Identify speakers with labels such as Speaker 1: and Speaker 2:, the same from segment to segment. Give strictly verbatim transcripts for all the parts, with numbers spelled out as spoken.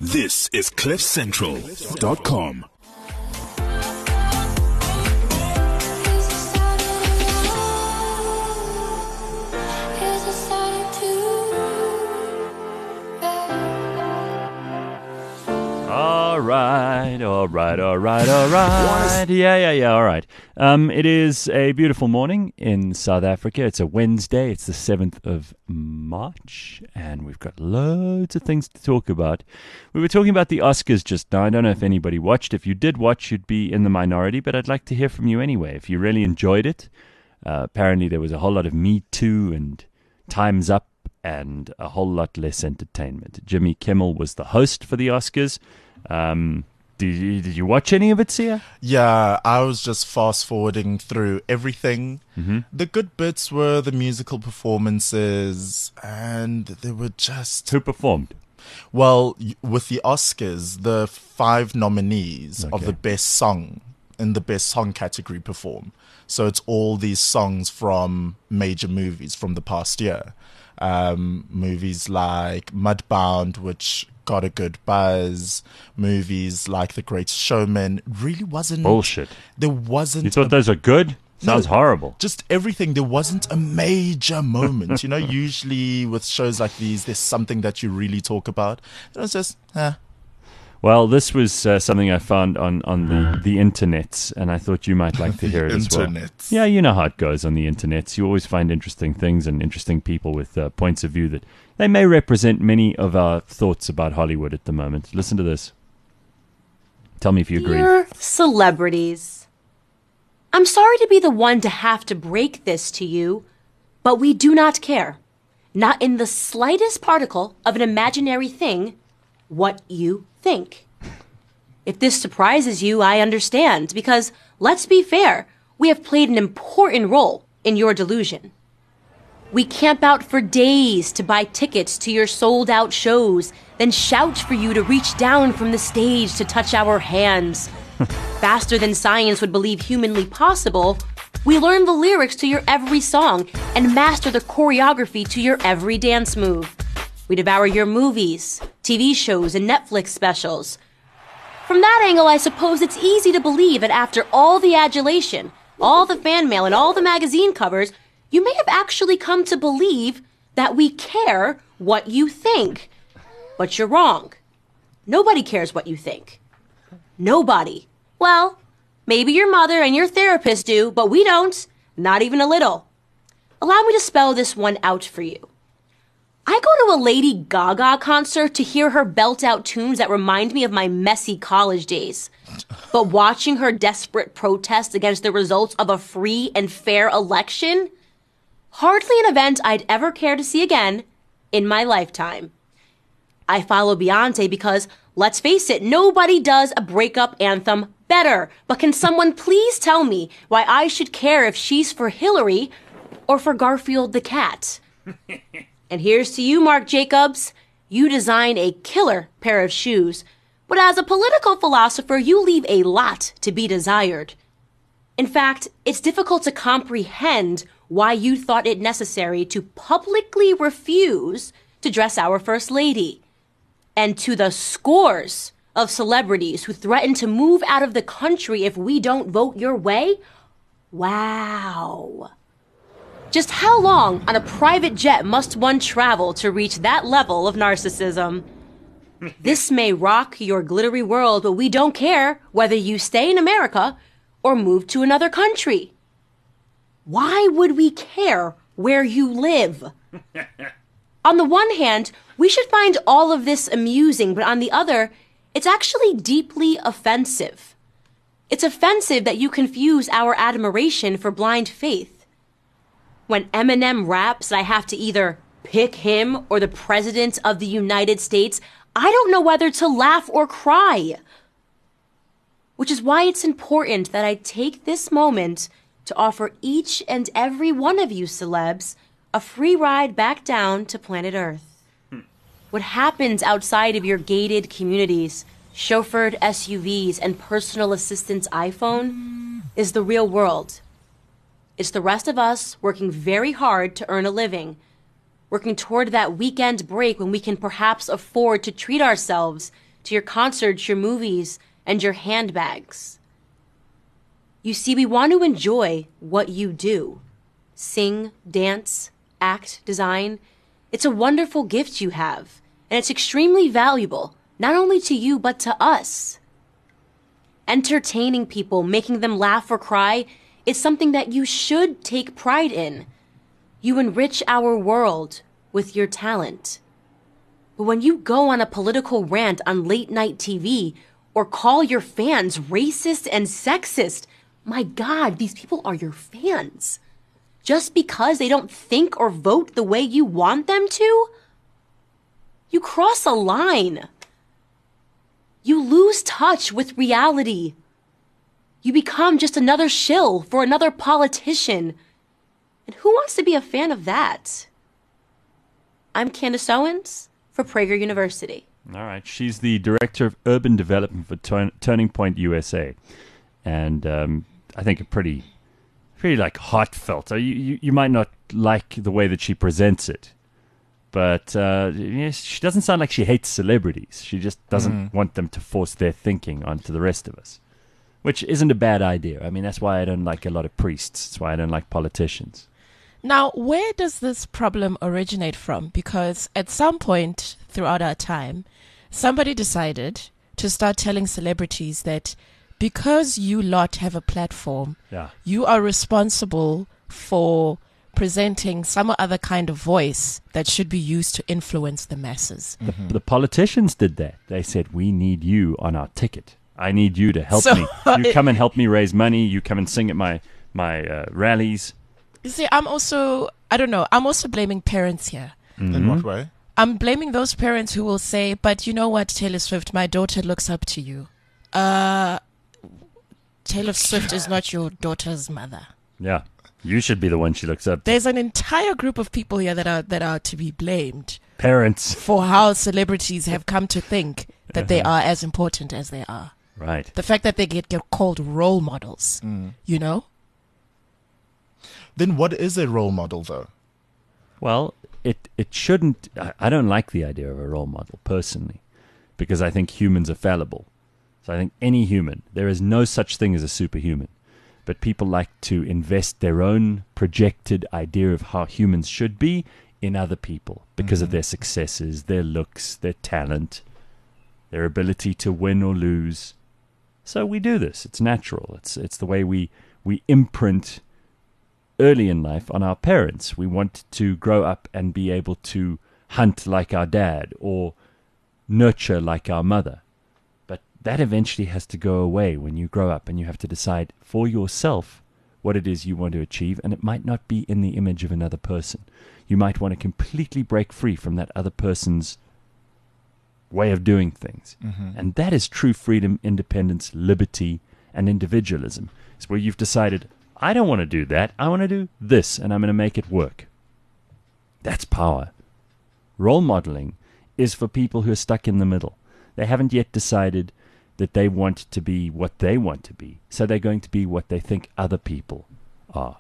Speaker 1: This is cliff central dot com.
Speaker 2: All right, all right, all right, all right. Yeah, yeah, yeah, all right. Um, it is a beautiful morning in South Africa. It's a Wednesday. It's the seventh of March, and we've got loads of things to talk about. We were talking about the Oscars just now. I don't know if anybody watched. If you did watch, you'd be in the minority, but I'd like to hear from you anyway. If you really enjoyed it, uh, apparently there was a whole lot of Me Too and Time's Up and a whole lot less entertainment. Jimmy Kimmel was the host for the Oscars. Um, did you, did you watch any of it, Sia?
Speaker 3: Yeah, I was just fast forwarding through everything.
Speaker 2: Mm-hmm.
Speaker 3: The good bits were the musical performances, and they were just...
Speaker 2: Who performed?
Speaker 3: Well, y- with the Oscars, the five nominees
Speaker 2: Okay.
Speaker 3: of the best song in the best song category perform. So it's all these songs from major movies from the past year. Um, movies like Mudbound, which got a good buzz. Movies like The Great Showman really wasn't...
Speaker 2: Bullshit.
Speaker 3: There wasn't...
Speaker 2: You thought
Speaker 3: a-
Speaker 2: those are good? Sounds
Speaker 3: No.
Speaker 2: horrible.
Speaker 3: Just everything. There wasn't a major moment. You know, usually with shows like these, there's something that you really talk about. It was just, eh.
Speaker 2: Well, this was uh, something I found on, on the, the internets, and I thought you might like to hear it as well.
Speaker 3: Internets.
Speaker 2: Yeah, you know how it goes on the internets. You always find interesting things and interesting people with uh, points of view that they may represent many of our thoughts about Hollywood at the moment. Listen to this. Tell me if you agree.
Speaker 4: Dear celebrities, I'm sorry to be the one to have to break this to you, but we do not care, not in the slightest particle of an imaginary thing, what you think. If this surprises you, I understand, because, let's be fair, we have played an important role in your delusion. We camp out for days to buy tickets to your sold-out shows, then shout for you to reach down from the stage to touch our hands. Faster than science would believe humanly possible, we learn the lyrics to your every song and master the choreography to your every dance move. We devour your movies, T V shows, and Netflix specials. From that angle, I suppose it's easy to believe that after all the adulation, all the fan mail, and all the magazine covers, you may have actually come to believe that we care what you think. But you're wrong. Nobody cares what you think. Nobody. Well, maybe your mother and your therapist do, but we don't. Not even a little. Allow me to spell this one out for you. I go to a Lady Gaga concert to hear her belt out tunes that remind me of my messy college days. But watching her desperate protest against the results of a free and fair election? Hardly an event I'd ever care to see again in my lifetime. I follow Beyonce because, let's face it, nobody does a breakup anthem better. But can someone please tell me why I should care if she's for Hillary or for Garfield the cat? And here's to you, Marc Jacobs. You design a killer pair of shoes, but as a political philosopher, you leave a lot to be desired. In fact, it's difficult to comprehend why you thought it necessary to publicly refuse to dress our First Lady. And to the scores of celebrities who threaten to move out of the country if we don't vote your way, wow. Just how long on a private jet must one travel to reach that level of narcissism? This may rock your glittery world, but we don't care whether you stay in America or move to another country. Why would we care where you live? On the one hand, we should find all of this amusing, but on the other, it's actually deeply offensive. It's offensive that you confuse our admiration for blind faith. When Eminem raps, I have to either pick him or the President of the United States, I don't know whether to laugh or cry. Which is why it's important that I take this moment to offer each and every one of you celebs a free ride back down to planet Earth. Hmm. What happens outside of your gated communities, chauffeured S U Vs, and personal assistant's iPhone is the real world. It's the rest of us working very hard to earn a living, working toward that weekend break when we can perhaps afford to treat ourselves to your concerts, your movies, and your handbags. You see, we want to enjoy what you do. Sing, dance, act, design. It's a wonderful gift you have, and it's extremely valuable, not only to you, but to us. Entertaining people, making them laugh or cry, is something that you should take pride in. You enrich our world with your talent. But when you go on a political rant on late night T V or call your fans racist and sexist, my God, these people are your fans. Just because they don't think or vote the way you want them to? You cross a line. You lose touch with reality. You become just another shill for another politician. And who wants to be a fan of that? I'm Candace Owens for Prager University.
Speaker 2: All right. She's the Director of Urban Development for Turn- Turning Point U S A. And um, I think a pretty, pretty like heartfelt. Uh, You, you, you might not like the way that she presents it. But uh, yes, she doesn't sound like she hates celebrities. She just doesn't mm. want them to force their thinking onto the rest of us. Which isn't a bad idea. I mean, that's why I don't like a lot of priests. That's why I don't like politicians.
Speaker 5: Now, where does this problem originate from? Because at some point throughout our time, somebody decided to start telling celebrities that because you lot have a platform,
Speaker 2: yeah.
Speaker 5: you are responsible for presenting some other kind of voice that should be used to influence the masses.
Speaker 2: The, the politicians did that. They said, we need you on our ticket. I need you to help
Speaker 5: So,
Speaker 2: me. You
Speaker 5: it-
Speaker 2: come and help me raise money. You come and sing at my, my uh, rallies.
Speaker 5: You see, I'm also, I don't know, I'm also blaming parents here.
Speaker 3: In what way?
Speaker 5: I'm blaming those parents who will say, but you know what, Taylor Swift, my daughter looks up to you. Uh, Taylor Swift is not your daughter's mother.
Speaker 2: Yeah. You should be the one she looks up to.
Speaker 5: There's an entire group of people here that are that are to be blamed
Speaker 2: Parents.
Speaker 5: for how celebrities have come to think that they are as important as they are.
Speaker 2: Right.
Speaker 5: The fact that they get, get called role models,
Speaker 3: Mm.
Speaker 5: you know?
Speaker 3: Then what is a role model, though?
Speaker 2: Well, it, it shouldn't... I, I don't like the idea of a role model, personally, because I think humans are fallible. So I think any human, there is no such thing as a superhuman. But people like to invest their own projected idea of how humans should be in other people because
Speaker 3: Mm-hmm.
Speaker 2: of their successes, their looks, their talent, their ability to win or lose. So we do this. It's natural. It's it's the way we, we imprint early in life on our parents. We want to grow up and be able to hunt like our dad or nurture like our mother. But that eventually has to go away when you grow up and you have to decide for yourself what it is you want to achieve, and it might not be in the image of another person. You might want to completely break free from that other person's way of doing things.
Speaker 3: Mm-hmm.
Speaker 2: And that is true freedom, independence, liberty, and individualism. It's where you've decided, I don't want to do that. I want to do this, and I'm going to make it work. That's power. Role modeling is for people who are stuck in the middle. They haven't yet decided that they want to be what they want to be, so they're going to be what they think other people are.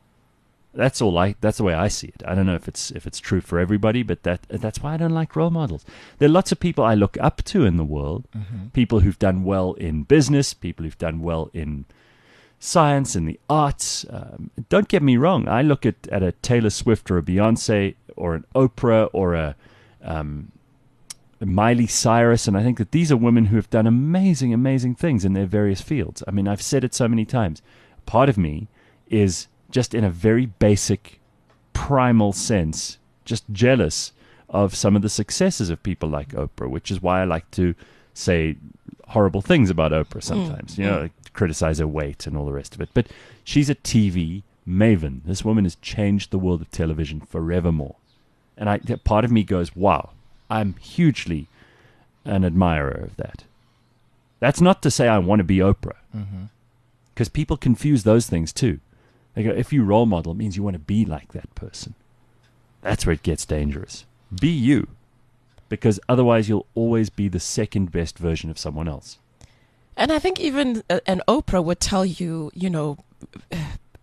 Speaker 2: That's all I. That's the way I see it. I don't know if it's if it's true for everybody, but that that's why I don't like role models. There are lots of people I look up to in the world,
Speaker 3: Mm-hmm.
Speaker 2: people who've done well in business, people who've done well in science and the arts. Um, don't get me wrong. I look at, at a Taylor Swift or a Beyonce or an Oprah or a um, Miley Cyrus, and I think that these are women who have done amazing, amazing things in their various fields. I mean, I've said it so many times. Part of me is just in a very basic, primal sense, just jealous of some of the successes of people like Oprah, which is why I like to say horrible things about Oprah sometimes,
Speaker 5: Mm,
Speaker 2: you know,
Speaker 5: mm.
Speaker 2: like criticize her weight and all the rest of it. But she's a T V maven. This woman has changed the world of television forevermore. And I, part of me goes, wow, I'm hugely an admirer of that. That's not to say I want to be Oprah, because
Speaker 3: Mm-hmm.
Speaker 2: people confuse those things too. They go, if you role model, it means you want to be like that person. That's where it gets dangerous. Be you, because otherwise you'll always be the second best version of someone else.
Speaker 5: And I think even uh, an Oprah would tell you, you know,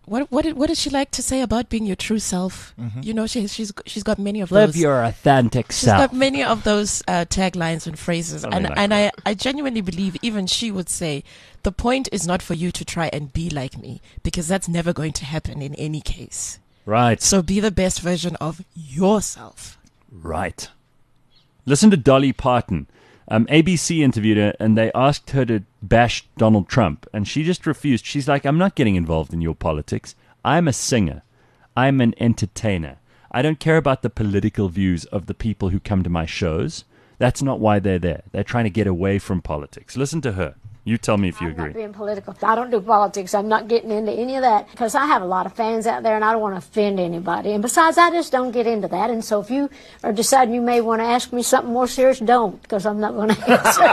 Speaker 5: what what did, what does she like to say about being your true self?
Speaker 3: Mm-hmm.
Speaker 5: You know, she, she's she's got many of
Speaker 2: Live
Speaker 5: those.
Speaker 2: your authentic
Speaker 5: She's
Speaker 2: self.
Speaker 5: got many of those uh, taglines and phrases,
Speaker 2: Something
Speaker 5: and
Speaker 2: like
Speaker 5: and
Speaker 2: that.
Speaker 5: I, I genuinely believe even she would say the point is not for you to try and be like me, because that's never going to happen in any case.
Speaker 2: Right.
Speaker 5: So be the best version of yourself.
Speaker 2: Right. Listen to Dolly Parton. Um, A B C interviewed her, and they asked her to bash Donald Trump, and she just refused. She's like, I'm not getting involved in your politics. I'm a singer. I'm an entertainer. I don't care about the political views of the people who come to my shows. That's not why they're there. They're trying to get away from politics. Listen to her. You tell me if you
Speaker 6: I'm not
Speaker 2: agree.
Speaker 6: being political. I don't do politics. I'm not getting into any of that because I have a lot of fans out there and I don't want to offend anybody. And besides, I just don't get into that. And so if you are deciding you may want to ask me something more serious, don't, because I'm not going to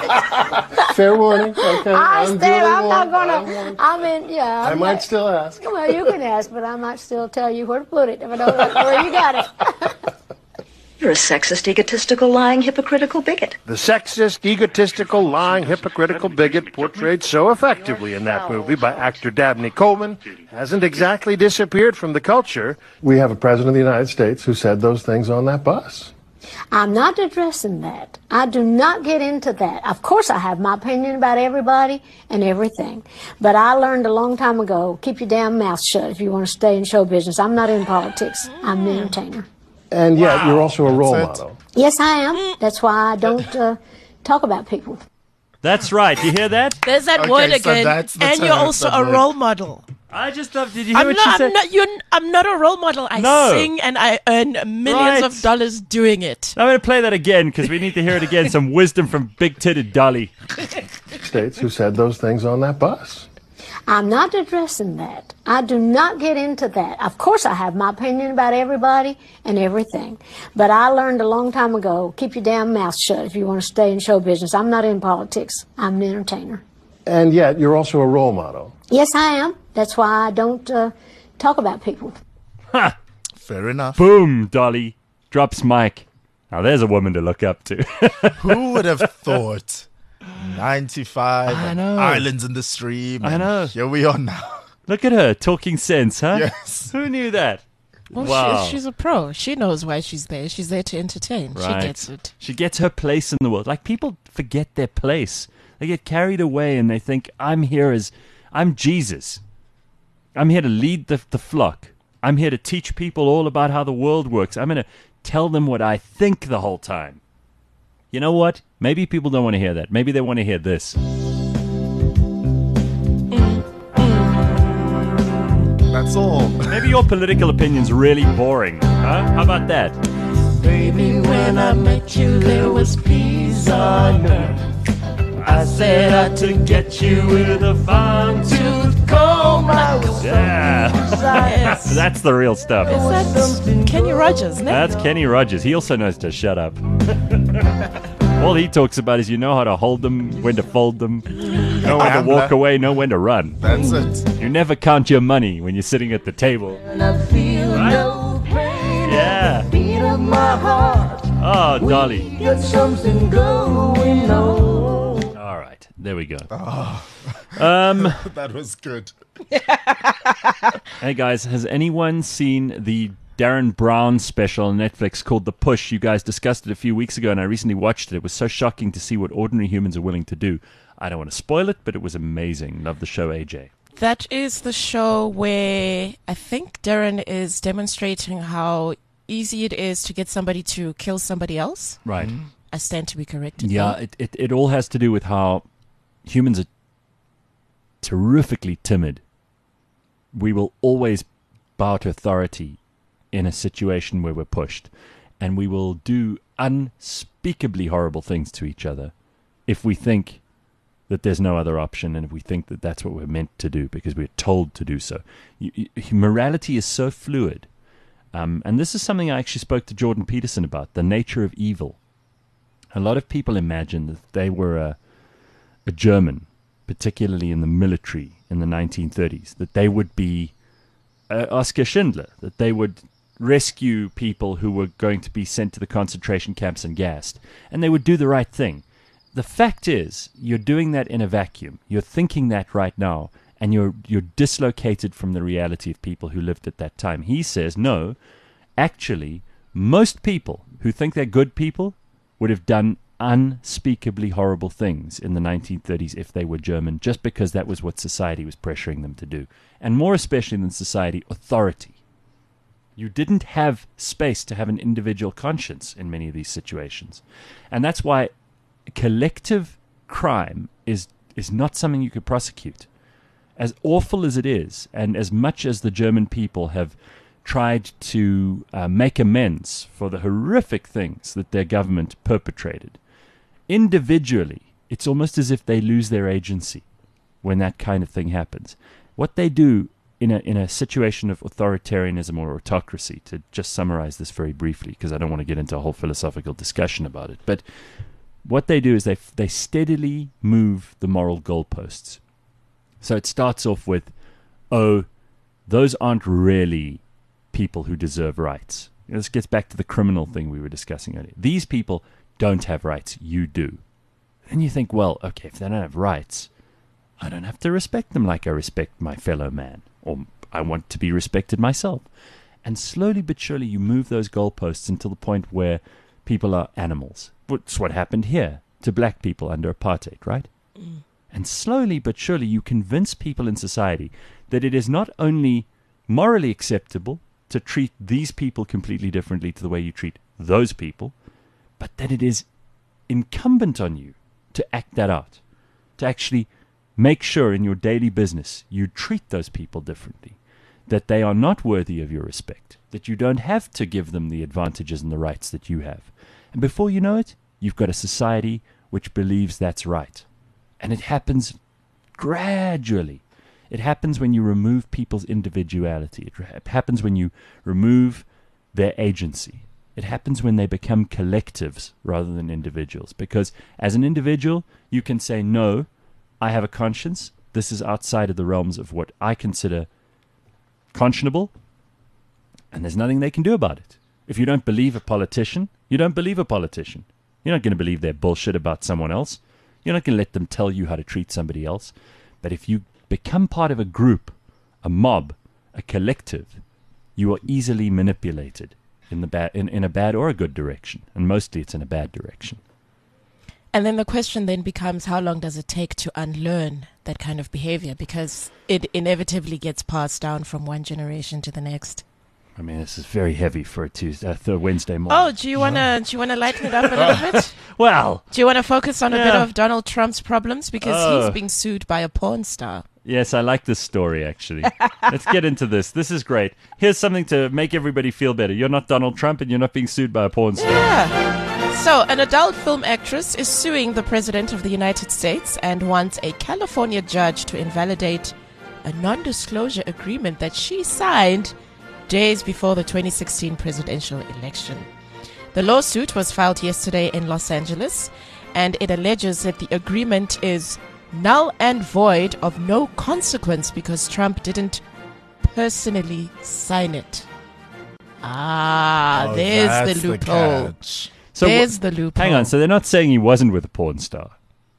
Speaker 6: answer.
Speaker 7: Fair warning. Okay.
Speaker 6: I
Speaker 7: I'm
Speaker 6: still,
Speaker 7: doing
Speaker 6: I'm not
Speaker 7: one.
Speaker 6: going to, I mean, yeah.
Speaker 7: I
Speaker 6: I'm
Speaker 7: might
Speaker 6: not-
Speaker 7: still ask.
Speaker 6: Well, you can ask, but I might still tell you where to put it if I don't know where you got it.
Speaker 8: You're a sexist, egotistical, lying, hypocritical bigot.
Speaker 9: The sexist, egotistical, lying, hypocritical bigot portrayed so effectively in that movie by actor Dabney Coleman hasn't exactly disappeared from the culture.
Speaker 7: We have a president of the United States who said those things on that bus.
Speaker 6: I'm not addressing that. I do not get into that. Of course, I have my opinion about everybody and everything. But I learned a long time ago, keep your damn mouth shut if you want to stay in show business. I'm not in politics. I'm an entertainer.
Speaker 7: And yet, you're also a role
Speaker 3: That's it.
Speaker 7: model.
Speaker 6: Yes, I am. That's why I don't uh, talk about people.
Speaker 2: That's right. You hear that?
Speaker 5: There's that
Speaker 3: Okay,
Speaker 5: word
Speaker 3: so
Speaker 5: again.
Speaker 3: that's the
Speaker 5: And you're
Speaker 3: term,
Speaker 5: also
Speaker 3: that
Speaker 5: a
Speaker 3: word.
Speaker 5: role model.
Speaker 2: I just love. Did you hear
Speaker 5: I'm
Speaker 2: what
Speaker 5: not,
Speaker 2: she
Speaker 5: I'm
Speaker 2: said?
Speaker 5: not. You're. I'm not a role model. I
Speaker 2: No.
Speaker 5: sing and I earn millions
Speaker 2: Right.
Speaker 5: of dollars doing it.
Speaker 2: I'm going to play that again because we need to hear it again. Some wisdom from big-titted Dolly.
Speaker 7: States who said those things on that bus.
Speaker 6: I'm not addressing that. I do not get into that. Of course, I have my opinion about everybody and everything. But I learned a long time ago, keep your damn mouth shut if you want to stay in show business. I'm not in politics. I'm an entertainer.
Speaker 7: And yet, you're also a role model.
Speaker 6: Yes, I am. That's why I don't uh, talk about people.
Speaker 3: Fair enough.
Speaker 2: Boom, Dolly. Drops mic. Now there's a woman to look up to.
Speaker 3: Who would have thought? ninety-five
Speaker 2: I
Speaker 3: and
Speaker 2: know.
Speaker 3: Islands in the Stream.
Speaker 2: I
Speaker 3: and
Speaker 2: know.
Speaker 3: Here we are now.
Speaker 2: Look at her, talking sense, huh?
Speaker 3: Yes.
Speaker 2: Who knew that?
Speaker 5: Well,
Speaker 2: Wow.
Speaker 5: she, she's a pro. She knows why she's there. She's there to entertain.
Speaker 2: Right.
Speaker 5: She gets it.
Speaker 2: She gets her place in the world. Like, people forget their place. They get carried away and they think, I'm here as, I'm Jesus. I'm here to lead the, the flock. I'm here to teach people all about how the world works. I'm going to tell them what I think the whole time. You know what? Maybe people don't want to hear that. Maybe they want to hear this.
Speaker 3: That's all.
Speaker 2: Maybe your political opinion's really boring. Huh? How about that?
Speaker 5: Baby, when I met you, there was peace on earth.
Speaker 2: I set out to get you with a fine tooth comb. Yeah.
Speaker 5: Yes.
Speaker 2: That's the real stuff.
Speaker 5: That's Kenny Rogers, no?
Speaker 2: That's Kenny Rogers. He also knows to shut up. All he talks about is you know how to hold them, when to fold them, know when to
Speaker 3: Gambler.
Speaker 2: walk away, know when to run.
Speaker 3: That's it.
Speaker 2: You never count your money when you're sitting at the table. Right? Yeah. Oh, Dolly. All right. There we go. Um,
Speaker 3: That was good.
Speaker 2: hey, guys. Has anyone seen the Darren Brown special on Netflix called The Push? You guys discussed it a few weeks ago, and I recently watched it. It was so shocking to see what ordinary humans are willing to do. I don't want to spoil it, but it was amazing. Love the show, A J.
Speaker 5: That is the show where I think Darren is demonstrating how easy it is to get somebody to kill somebody else.
Speaker 2: Right.
Speaker 5: I stand to be corrected.
Speaker 2: Yeah,
Speaker 5: there.
Speaker 2: it, it, it all has to do with how humans are terrifically timid. We will always bow to authority in a situation where we're pushed. And we will do unspeakably horrible things to each other if we think that there's no other option and if we think that that's what we're meant to do because we're told to do so. You, you, morality is so fluid. Um, and this is something I actually spoke to Jordan Peterson about, the nature of evil. A lot of people imagine that they were a, a German, particularly in the military in the nineteen thirties, that they would be uh, Oskar Schindler, that they would rescue people who were going to be sent to the concentration camps and gassed, and they would do the right thing. The fact is, you're doing that in a vacuum. You're thinking that right now, and you're you're dislocated from the reality of people who lived at that time. He says, no, actually, most people who think they're good people would have done unspeakably horrible things in the nineteen thirties if they were German, just because that was what society was pressuring them to do. And more especially than society, authority. You didn't have space to have an individual conscience in many of these situations. And that's why collective crime is is not something you could prosecute. As awful as it is, and as much as the German people have tried to uh, make amends for the horrific things that their government perpetrated, individually, it's almost as if they lose their agency when that kind of thing happens. What they do in a in a situation of authoritarianism or autocracy, to just summarize this very briefly, because I don't want to get into a whole philosophical discussion about it, but what they do is they they steadily move the moral goalposts. So it starts off with, oh, those aren't really people who deserve rights. You know, this gets back to the criminal thing we were discussing earlier. These people don't have rights, you do. And you think, well, okay, if they don't have rights, I don't have to respect them like I respect my fellow man, or I want to be respected myself. And slowly but surely you move those goalposts until the point where people are animals. That's what happened here to black people under apartheid, right? Mm. And slowly but surely you convince people in society that it is not only morally acceptable to treat these people completely differently to the way you treat those people, but that it is incumbent on you to act that out, to actually make sure in your daily business you treat those people differently, that they are not worthy of your respect, that you don't have to give them the advantages and the rights that you have. And before you know it, you've got a society which believes that's right. And it happens gradually. It happens when you remove people's individuality. It ha- happens when you remove their agency. It happens when they become collectives rather than individuals. Because as an individual, you can say, no, I have a conscience. This is outside of the realms of what I consider conscionable. And there's nothing they can do about it. If you don't believe a politician, you don't believe a politician. You're not going to believe their bullshit about someone else. You're not going to let them tell you how to treat somebody else. But if you become part of a group, a mob, a collective, you are easily manipulated in the bad, in, in a bad or a good direction. And mostly it's in a bad direction.
Speaker 5: And then the question then becomes, how long does it take to unlearn that kind of behavior? Because it inevitably gets passed down from one generation to the next.
Speaker 2: I mean, this is very heavy for a Tuesday, uh, th- Wednesday morning.
Speaker 5: Oh, do you wanna do you wanna lighten it up a little bit?
Speaker 2: Well,
Speaker 5: do you wanna focus on
Speaker 2: yeah.
Speaker 5: a bit of Donald Trump's problems because
Speaker 2: oh.
Speaker 5: he's being sued by a porn star?
Speaker 2: Yes, I like this story actually. Let's get into this. This is great. Here's something to make everybody feel better. You're not Donald Trump, and you're not being sued by a porn star.
Speaker 5: Yeah. So, an adult film actress is suing the President of the United States and wants a California judge to invalidate a non-disclosure agreement that she signed days before the twenty sixteen presidential election. The lawsuit was filed yesterday in Los Angeles, and it alleges that the agreement is null and void of no consequence because Trump didn't personally sign it. Ah,
Speaker 3: Oh,
Speaker 5: there's
Speaker 3: that's
Speaker 5: the
Speaker 3: the
Speaker 5: loophole.
Speaker 3: catch.
Speaker 2: So
Speaker 5: there's
Speaker 2: wh-
Speaker 5: the loophole.
Speaker 2: Hang on, so they're not saying he wasn't with a porn star.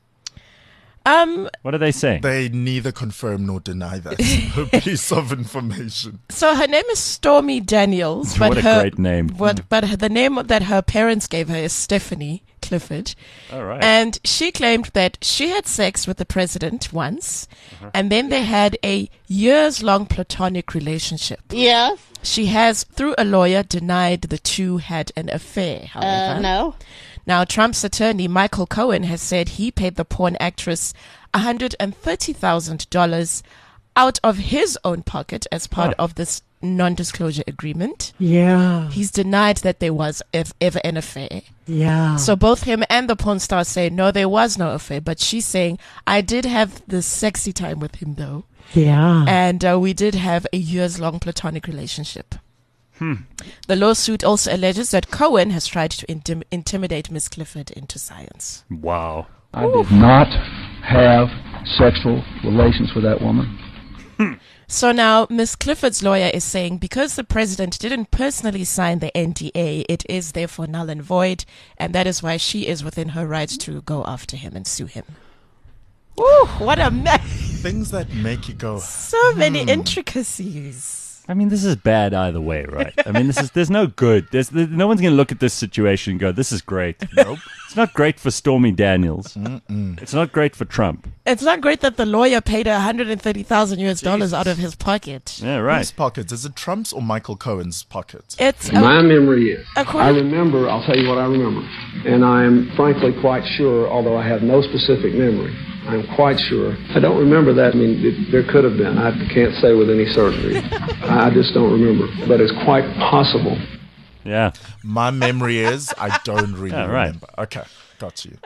Speaker 5: Um,
Speaker 2: What are they saying?
Speaker 3: They neither confirm nor deny that piece of information.
Speaker 5: so her name is Stormy Daniels, but
Speaker 2: What a
Speaker 5: her
Speaker 2: great name.
Speaker 5: What, but her, the name that her parents gave her is Stephanie Clifford.
Speaker 2: All right.
Speaker 5: And she claimed that she had sex with the president once,
Speaker 2: Uh-huh.
Speaker 5: and then they had a years-long platonic relationship.
Speaker 10: Yes.
Speaker 5: She has, through a lawyer, denied the two had an affair, however.
Speaker 10: Uh, no.
Speaker 5: Now, Trump's attorney, Michael Cohen, has said he paid the porn actress one hundred thirty thousand dollars out of his own pocket as part
Speaker 2: Huh.
Speaker 5: of this non-disclosure agreement.
Speaker 10: Yeah.
Speaker 5: He's denied that there was ev- ever an affair.
Speaker 10: Yeah.
Speaker 5: So both him and the porn star say, no, there was no affair. But she's saying, I did have this sexy time with him, though.
Speaker 10: Yeah.
Speaker 5: And uh, we did have a years-long platonic relationship.
Speaker 2: Hmm.
Speaker 5: The lawsuit also alleges that Cohen has tried to intim- intimidate Miss Clifford into science.
Speaker 2: Wow.
Speaker 11: I did not have sexual relations with that woman.
Speaker 5: So now Miss Clifford's lawyer is saying because the president didn't personally sign the N D A, it is therefore null and void, and that is why she is within her rights to go after him and sue him. Woo, what a mess.
Speaker 3: things that make you go.
Speaker 5: So many
Speaker 3: hmm.
Speaker 5: intricacies.
Speaker 2: I mean, this is bad either way, right? I mean, this is there's no good. There's, there's no one's going to look at this situation and go, "This is great." Nope. It's not great for Stormy Daniels. Mm-mm. It's not great for Trump.
Speaker 5: It's not great that the lawyer paid one hundred thirty thousand U S dollars out of his pocket.
Speaker 2: Yeah, right.
Speaker 3: Whose pocket? Is it Trump's or Michael Cohen's pocket?
Speaker 5: It's a,
Speaker 7: My memory is.
Speaker 5: According-
Speaker 7: I remember, I'll tell you what I remember. And I am frankly quite sure, although I have no specific memory, I'm quite sure. I don't remember that. I mean, it, there could have been. I can't say with any certainty. I just don't remember. But it's quite possible.
Speaker 2: Yeah.
Speaker 3: My memory is I don't really
Speaker 2: Yeah, right.
Speaker 3: remember. Okay, got you.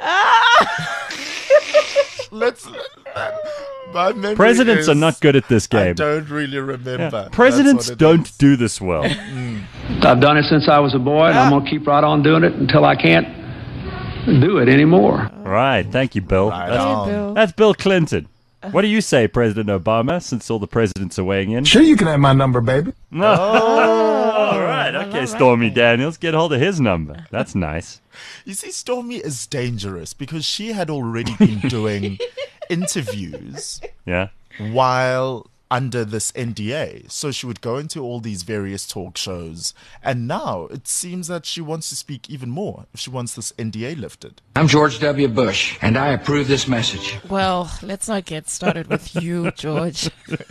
Speaker 3: Let's. My memory
Speaker 2: Presidents
Speaker 3: is,
Speaker 2: are not good at this game.
Speaker 3: I don't really remember.
Speaker 2: Yeah. Presidents don't
Speaker 3: is.
Speaker 2: do this well.
Speaker 3: Mm.
Speaker 11: I've done it since I was a boy, and I'm going to keep right on doing it until I can't do it anymore.
Speaker 2: Right. Thank you, Bill.
Speaker 3: Right
Speaker 2: that's,
Speaker 3: on.
Speaker 5: Bill.
Speaker 2: that's Bill Clinton. What do you say, President Obama, since all the presidents are weighing in?
Speaker 1: Sure, you can have my number, baby.
Speaker 2: No. Oh, all right. Okay, Stormy Daniels, get hold of his number. That's nice.
Speaker 3: You see, Stormy is dangerous because she had already been doing interviews
Speaker 2: Yeah.
Speaker 3: while under this N D A. So she would go into all these various talk shows. And now it seems that she wants to speak even more if she wants this N D A lifted.
Speaker 10: I'm George W. Bush, and I approve this message.
Speaker 5: Well, let's not get started with you, George.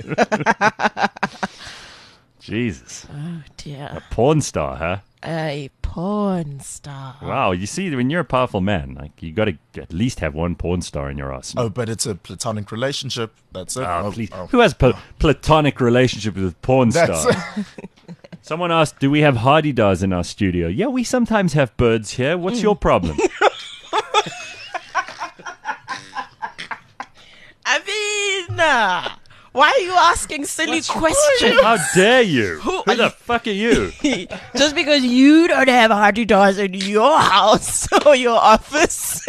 Speaker 2: Jesus.
Speaker 5: Oh, dear.
Speaker 2: A porn star, huh?
Speaker 5: A porn star.
Speaker 2: Wow. You see, when you're a powerful man, like you got to at least have one porn star in your arsenal.
Speaker 3: Oh, but it's a platonic relationship. That's it.
Speaker 2: Oh,
Speaker 3: Oh,
Speaker 2: please.
Speaker 3: oh.
Speaker 2: Who has pl- platonic relationship with porn
Speaker 3: That's
Speaker 2: stars? Someone asked, do we have Hardy-Dars in our studio? Yeah, we sometimes have birds here. What's your problem?
Speaker 5: I mean, uh, why are you asking silly questions?
Speaker 2: How dare you?
Speaker 5: Who
Speaker 2: Who
Speaker 5: are
Speaker 2: the
Speaker 5: you-
Speaker 2: fuck are you?
Speaker 5: Just because you don't have Hardy Dars in your house or your office.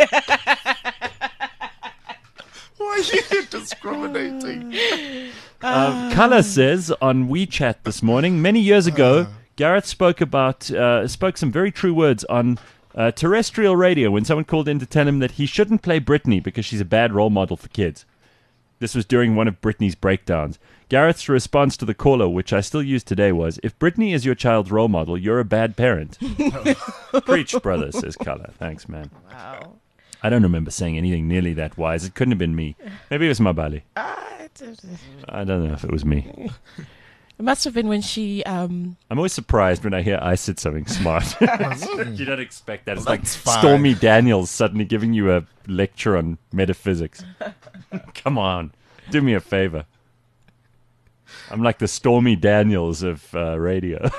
Speaker 3: Why are you discriminating?
Speaker 2: Uh, Kala says on WeChat this morning, many years ago, Gareth spoke about uh, spoke some very true words on uh, terrestrial radio when someone called in to tell him that he shouldn't play Britney because she's a bad role model for kids. This was during one of Britney's breakdowns. Gareth's response to the caller, which I still use today, was, if Britney is your child's role model, you're a bad parent. Preach, brother, says Kala. Thanks, man.
Speaker 5: Wow.
Speaker 2: I don't remember saying anything nearly that wise. It couldn't have been me. Maybe it was Mabali. I don't know if it was me.
Speaker 5: It must have been when she. Um,
Speaker 2: I'm always surprised when I hear I said something smart. You don't expect that. It's
Speaker 3: Well,
Speaker 2: like
Speaker 3: that's fine.
Speaker 2: Stormy Daniels suddenly giving you a lecture on metaphysics. Come on, do me a favor. I'm like the Stormy Daniels of uh, radio.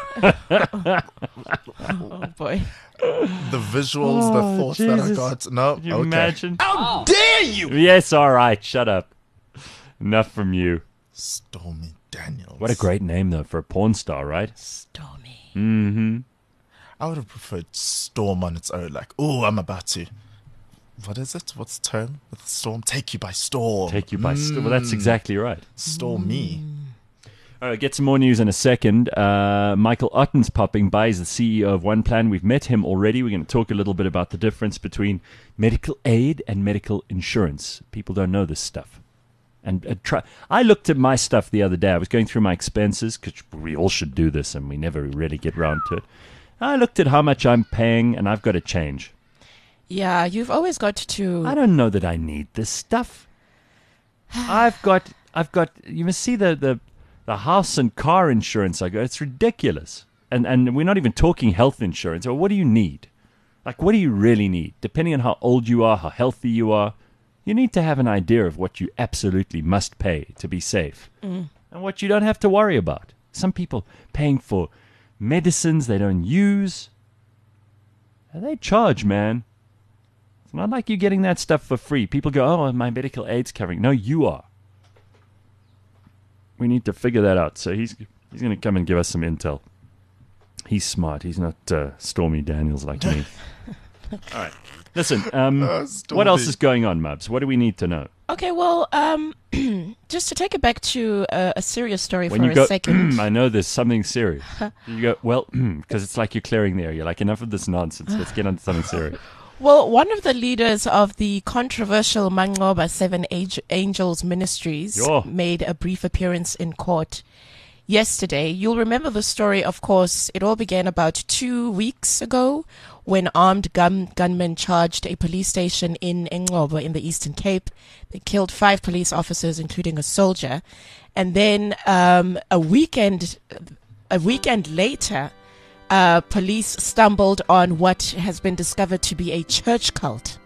Speaker 5: oh boy.
Speaker 3: The visuals, the
Speaker 2: Oh,
Speaker 3: thoughts that I
Speaker 2: Jesus.
Speaker 3: got. No,
Speaker 2: Can you
Speaker 3: okay.
Speaker 2: imagine?
Speaker 10: How dare you!
Speaker 2: Yes, all right, shut up. Enough from you.
Speaker 3: Stormy Daniels.
Speaker 2: What a great name, though, for a porn star, right?
Speaker 5: Stormy.
Speaker 2: Mm-hmm.
Speaker 3: I would have preferred Storm on its own. Like, oh, I'm about to. What is it? What's the term with Storm? Take you by storm.
Speaker 2: Take you by
Speaker 3: Mm.
Speaker 2: storm. Well, that's exactly right.
Speaker 3: Stormy.
Speaker 2: All right, get some more news in a second. Uh, Michael Otten's popping by. He's the C E O of OnePlan. We've met him already. We're going to talk a little bit about the difference between medical aid and medical insurance. People don't know this stuff. And uh, try. I looked at my stuff the other day. I was going through my expenses, because we all should do this, and we never really get round to it. I looked at how much I'm paying, and I've got to change.
Speaker 5: Yeah, you've always got to.
Speaker 2: I don't know that I need this stuff. I've got, I've got. You must see the the, the house and car insurance I got. It's ridiculous, and and we're not even talking health insurance. Or what do you need? Like, what do you really need? Depending on how old you are, how healthy you are, you need to have an idea of what you absolutely must pay to be safe,
Speaker 5: Mm.
Speaker 2: and what you don't have to worry about. Some people paying for medicines they don't use. And they charge, man. It's not like you're getting that stuff for free. People go, oh, my medical aid's covering. No, you are. We need to figure that out. So he's he's going to come and give us some intel. He's smart. He's not uh, Stormy Daniels like me. All right. Listen, um,
Speaker 3: Uh,
Speaker 2: what else
Speaker 3: Stormy.
Speaker 2: is going on, Mubs? What do we need to know?
Speaker 5: Okay, well, um, just to take it back to a, a serious story
Speaker 2: When
Speaker 5: for
Speaker 2: you
Speaker 5: a
Speaker 2: go,
Speaker 5: second.
Speaker 2: I know there's something serious. You go, well, because it's like you're clearing the air. You're like, enough of this nonsense. Let's get on to something serious.
Speaker 5: Well, one of the leaders of the controversial Mangoba Seven Age- Angels Ministries
Speaker 2: Yo.
Speaker 5: made a brief appearance in court yesterday. You'll remember the story, of course. It all began about two weeks ago when armed gun- gunmen charged a police station in Engcobo in the Eastern Cape. They killed five police officers, including a soldier. And then um, a weekend, a weekend later, uh, police stumbled on what has been discovered to be a church cult,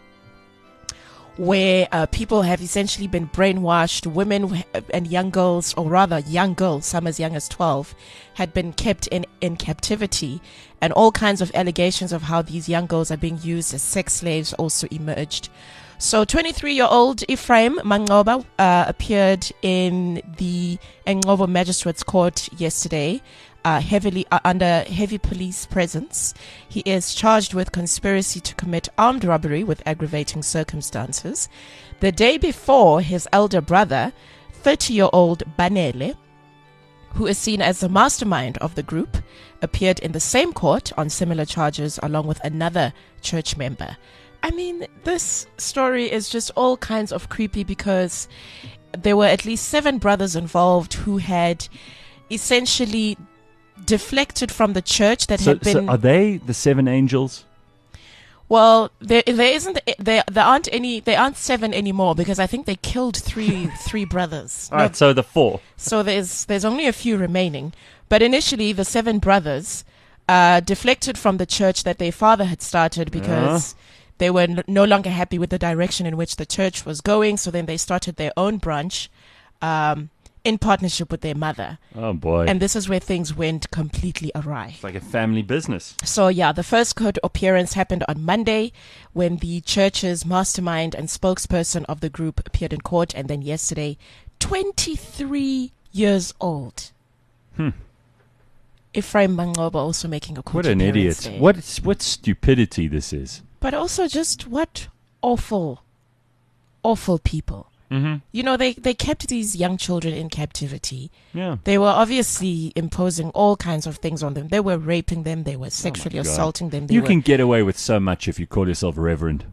Speaker 5: where uh, people have essentially been brainwashed. Women and young girls, or rather young girls, some as young as twelve, had been kept in, in captivity, and all kinds of allegations of how these young girls are being used as sex slaves also emerged. So twenty-three-year-old Ephraim Mangoba uh, appeared in the Engcobo Magistrates Court yesterday, uh, heavily uh, under heavy police presence. He is charged with conspiracy to commit armed robbery with aggravating circumstances. The day before, his elder brother, thirty-year-old Banele, who is seen as the mastermind of the group, appeared in the same court on similar charges along with another church member. I mean, this story is just all kinds of creepy because there were at least seven brothers involved who had essentially deflected from the church that
Speaker 2: So,
Speaker 5: had been...
Speaker 2: so are they the seven angels?
Speaker 5: Well, there there isn't there there aren't any there aren't seven anymore because I think they killed three three brothers.
Speaker 2: All right,
Speaker 5: No,
Speaker 2: so the four.
Speaker 5: So there's there's only a few remaining. But initially, the seven brothers uh, deflected from the church that their father had started because they were n- no longer happy with the direction in which the church was going. So then they started their own branch um, in partnership with their mother.
Speaker 2: Oh, boy.
Speaker 5: And this is where things went completely awry.
Speaker 2: It's like a family business.
Speaker 5: So, yeah, the first court appearance happened on Monday when the church's mastermind and spokesperson of the group appeared in court. And then yesterday, twenty-three years old.
Speaker 2: Hmm.
Speaker 5: Ephraim Mangoba also making a court
Speaker 2: What an
Speaker 5: appearance
Speaker 2: idiot.
Speaker 5: there.
Speaker 2: What, what stupidity this is.
Speaker 5: But also just what awful, awful people.
Speaker 2: Mm-hmm.
Speaker 5: You know, they, they kept these young children in captivity.
Speaker 2: Yeah.
Speaker 5: They were obviously imposing all kinds of things on them. They were raping them. They were sexually
Speaker 2: Oh, God.
Speaker 5: assaulting them. They
Speaker 2: You
Speaker 5: were,
Speaker 2: can get away with so much if you call yourself reverend.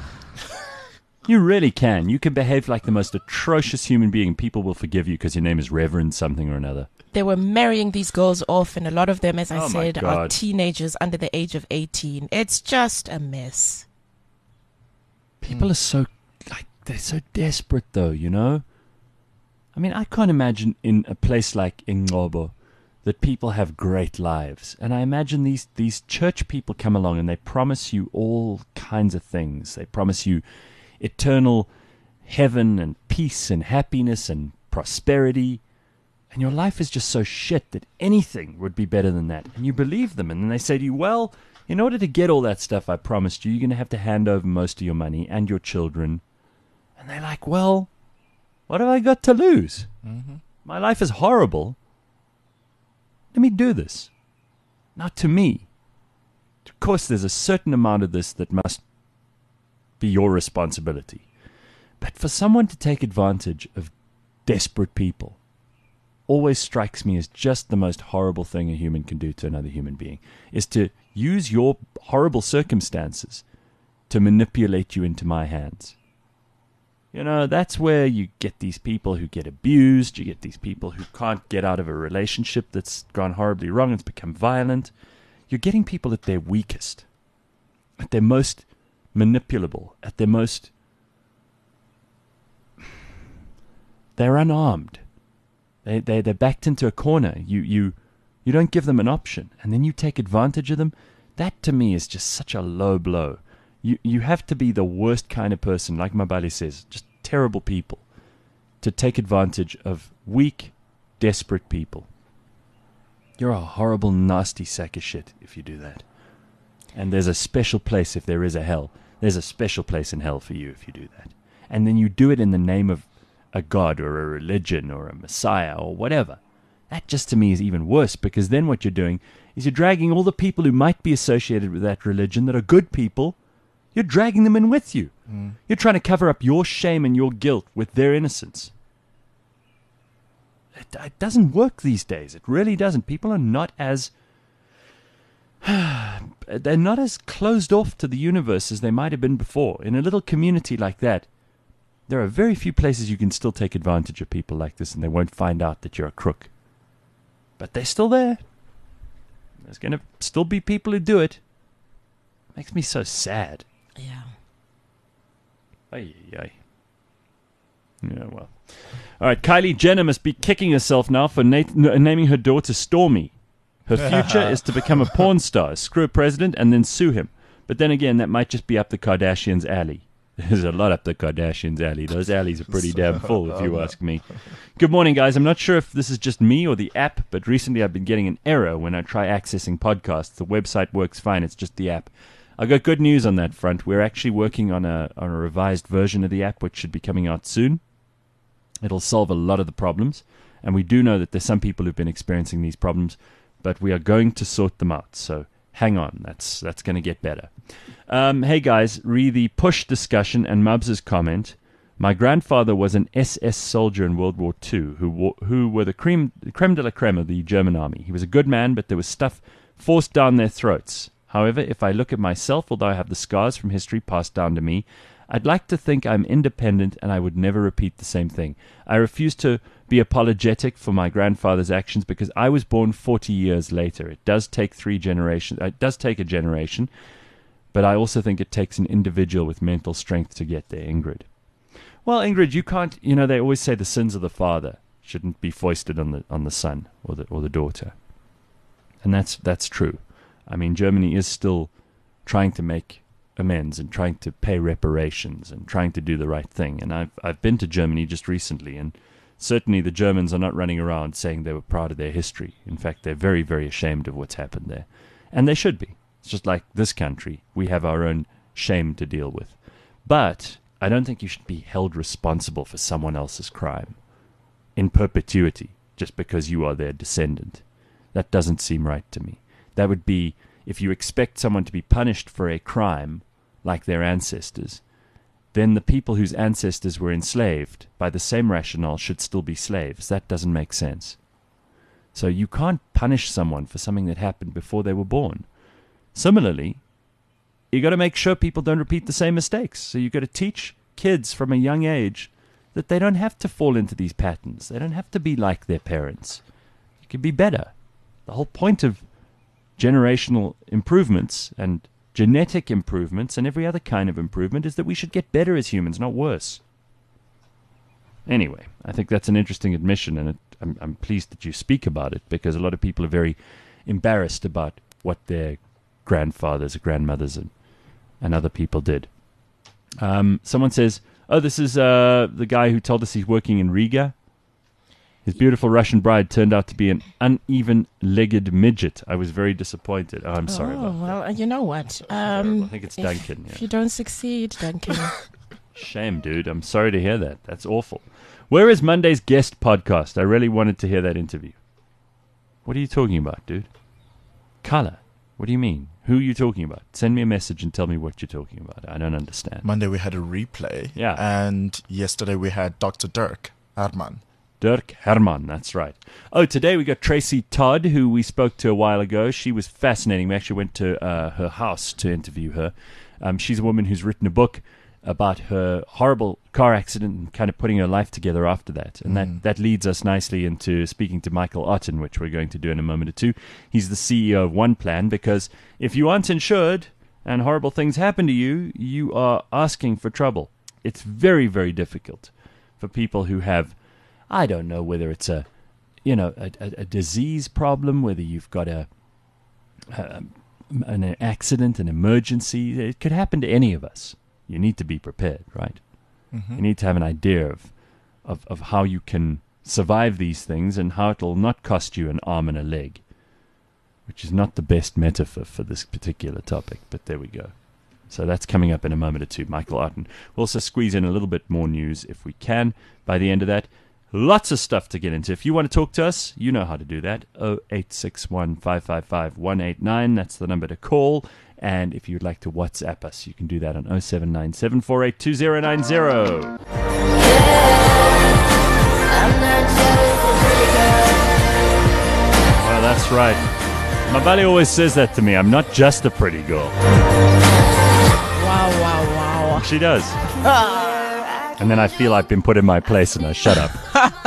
Speaker 2: You really can. You can behave like the most atrocious human being. People will forgive you because your name is Reverend something or another.
Speaker 5: They were marrying these girls off, and a lot of them, as I
Speaker 2: Oh, my
Speaker 5: said, are
Speaker 2: God.
Speaker 5: teenagers under the age of eighteen. It's just a mess.
Speaker 2: People are so, like, they're so desperate, though, you know? I mean, I can't imagine in a place like Engcobo that people have great lives. And I imagine these, these church people come along and they promise you all kinds of things. They promise you eternal heaven and peace and happiness and prosperity. And your life is just so shit that anything would be better than that. And you believe them. And then they say to you, well, in order to get all that stuff I promised you, you're going to have to hand over most of your money and your children. And they're like, well, what have I got to lose?
Speaker 3: Mm-hmm.
Speaker 2: My life is horrible. Let me do this. Now, to me, of course, there's a certain amount of this that must be your responsibility. But for someone to take advantage of desperate people always strikes me as just the most horrible thing a human can do to another human being, is to use your horrible circumstances to manipulate you into my hands. You know, that's where you get these people who get abused, you get these people who can't get out of a relationship that's gone horribly wrong, it's become violent. You're getting people at their weakest, at their most manipulable, at their most... They're unarmed. They, they, they're backed into a corner. You, you, you don't give them an option, and then you take advantage of them. That, to me, is just such a low blow. You, you have to be the worst kind of person, like Mabali says, just terrible people, to take advantage of weak, desperate people. You're a horrible, nasty sack of shit if you do that. And there's a special place, if there is a hell, there's a special place in hell for you if you do that. And then you do it in the name of a god or a religion or a messiah or whatever. That just to me is even worse, because then what you're doing is you're dragging all the people who might be associated with that religion that are good people, you're dragging them in with you.
Speaker 3: Mm.
Speaker 2: You're trying to cover up your shame and your guilt with their innocence. It, it doesn't work these days. It really doesn't. People are not as they're not as closed off to the universe as they might have been before. In a little community like that, there are very few places you can still take advantage of people like this and they won't find out that you're a crook. But they're still there. There's going to still be people who do it. Makes me so sad.
Speaker 5: Yeah.
Speaker 2: Ay, ay, ay. Yeah, well. All right, Kylie Jenner must be kicking herself now for na- n- naming her daughter Stormy. Her future is to become a porn star, screw a president, and then sue him. But then again, that might just be up the Kardashians' alley. There's a lot up the Kardashians' alley. Those alleys are pretty damn full, if you ask me. Good morning, guys. I'm not sure if this is just me or the app, but recently I've been getting an error when I try accessing podcasts. The website works fine. It's just the app. I got good news on that front. We're actually working on a on a revised version of the app, which should be coming out soon. It'll solve a lot of the problems, and we do know that there's some people who've been experiencing these problems, but we are going to sort them out. So hang on, that's that's going to get better. Um, hey guys, re the push discussion and Mubs' comment. My grandfather was an S S soldier in World War Two, who who were the creme, creme de la creme of the German army. He was a good man, but there was stuff forced down their throats. However, if I look at myself, although I have the scars from history passed down to me, I'd like to think I'm independent and I would never repeat the same thing. I refuse to be apologetic for my grandfather's actions because I was born forty years later. It does take three generations. It does take a generation, but I also think it takes an individual with mental strength to get there, Ingrid. Well, Ingrid, you can't, you know, they always say the sins of the father shouldn't be foisted on the on the son or the or the daughter. And that's that's true. I mean, Germany is still trying to make amends and trying to pay reparations and trying to do the right thing. And I've I've been to Germany just recently, and certainly the Germans are not running around saying they were proud of their history. In fact, they're very, very ashamed of what's happened there. And they should be. It's just like this country. We have our own shame to deal with. But I don't think you should be held responsible for someone else's crime in perpetuity just because you are their descendant. That doesn't seem right to me. That would be, if you expect someone to be punished for a crime like their ancestors, then the people whose ancestors were enslaved by the same rationale should still be slaves. That doesn't make sense. So you can't punish someone for something that happened before they were born. Similarly, you got to make sure people don't repeat the same mistakes. So you got to teach kids from a young age that they don't have to fall into these patterns. They don't have to be like their parents. You can be better. The whole point of generational improvements and genetic improvements and every other kind of improvement is that we should get better as humans, not worse. Anyway, I think that's an interesting admission, and it, I'm, I'm pleased that you speak about it, because a lot of people are very embarrassed about what their grandfathers, grandmothers, and, and other people did. Um, someone says, oh, this is uh, the guy who told us he's working in Riga. His beautiful Russian bride turned out to be an uneven-legged midget. I was very disappointed. Oh, I'm sorry
Speaker 5: oh,
Speaker 2: about that.
Speaker 5: Well, you know what? Um,
Speaker 2: I think it's
Speaker 5: if,
Speaker 2: Duncan. Yeah.
Speaker 5: If you don't succeed, Duncan.
Speaker 2: Shame, dude. I'm sorry to hear that. That's awful. Where is Monday's guest podcast? I really wanted to hear that interview. What are you talking about, dude? Color. What do you mean? Who are you talking about? Send me a message and tell me what you're talking about. I don't understand.
Speaker 3: Monday we had a replay.
Speaker 2: Yeah.
Speaker 3: And yesterday we had Doctor Dirk Herman.
Speaker 2: Dirk Herman, that's right. Oh, today we got Tracy Todd, who we spoke to a while ago. She was fascinating. We actually went to uh, her house to interview her. Um, she's a woman who's written a book about her horrible car accident and kind of putting her life together after that. And mm. that, that leads us nicely into speaking to Michael Otten, which we're going to do in a moment or two. He's the C E O of One Plan, because if you aren't insured and horrible things happen to you, you are asking for trouble. It's very, very difficult for people who have, I don't know whether it's a, you know, a, a, a disease problem, whether you've got a, a an accident, an emergency. It could happen to any of us. You need to be prepared, right? Mm-hmm. You need to have an idea of, of, of how you can survive these things and how it'll not cost you an arm and a leg, which is not the best metaphor for this particular topic, but there we go. So that's coming up in a moment or two. Michael Otten. We'll also squeeze in a little bit more news if we can by the end of that. Lots of stuff to get into. If you want to talk to us, you know how to do that. oh eight six one, five five five, one eight nine. That's the number to call. And if you'd like to WhatsApp us, you can do that on oh seven nine, seven four eight, two oh nine oh. Well, that's right. My buddy always says that to me. I'm not just a pretty girl.
Speaker 5: Wow, wow, wow.
Speaker 2: She does. And then I feel I've been put in my place and I shut up.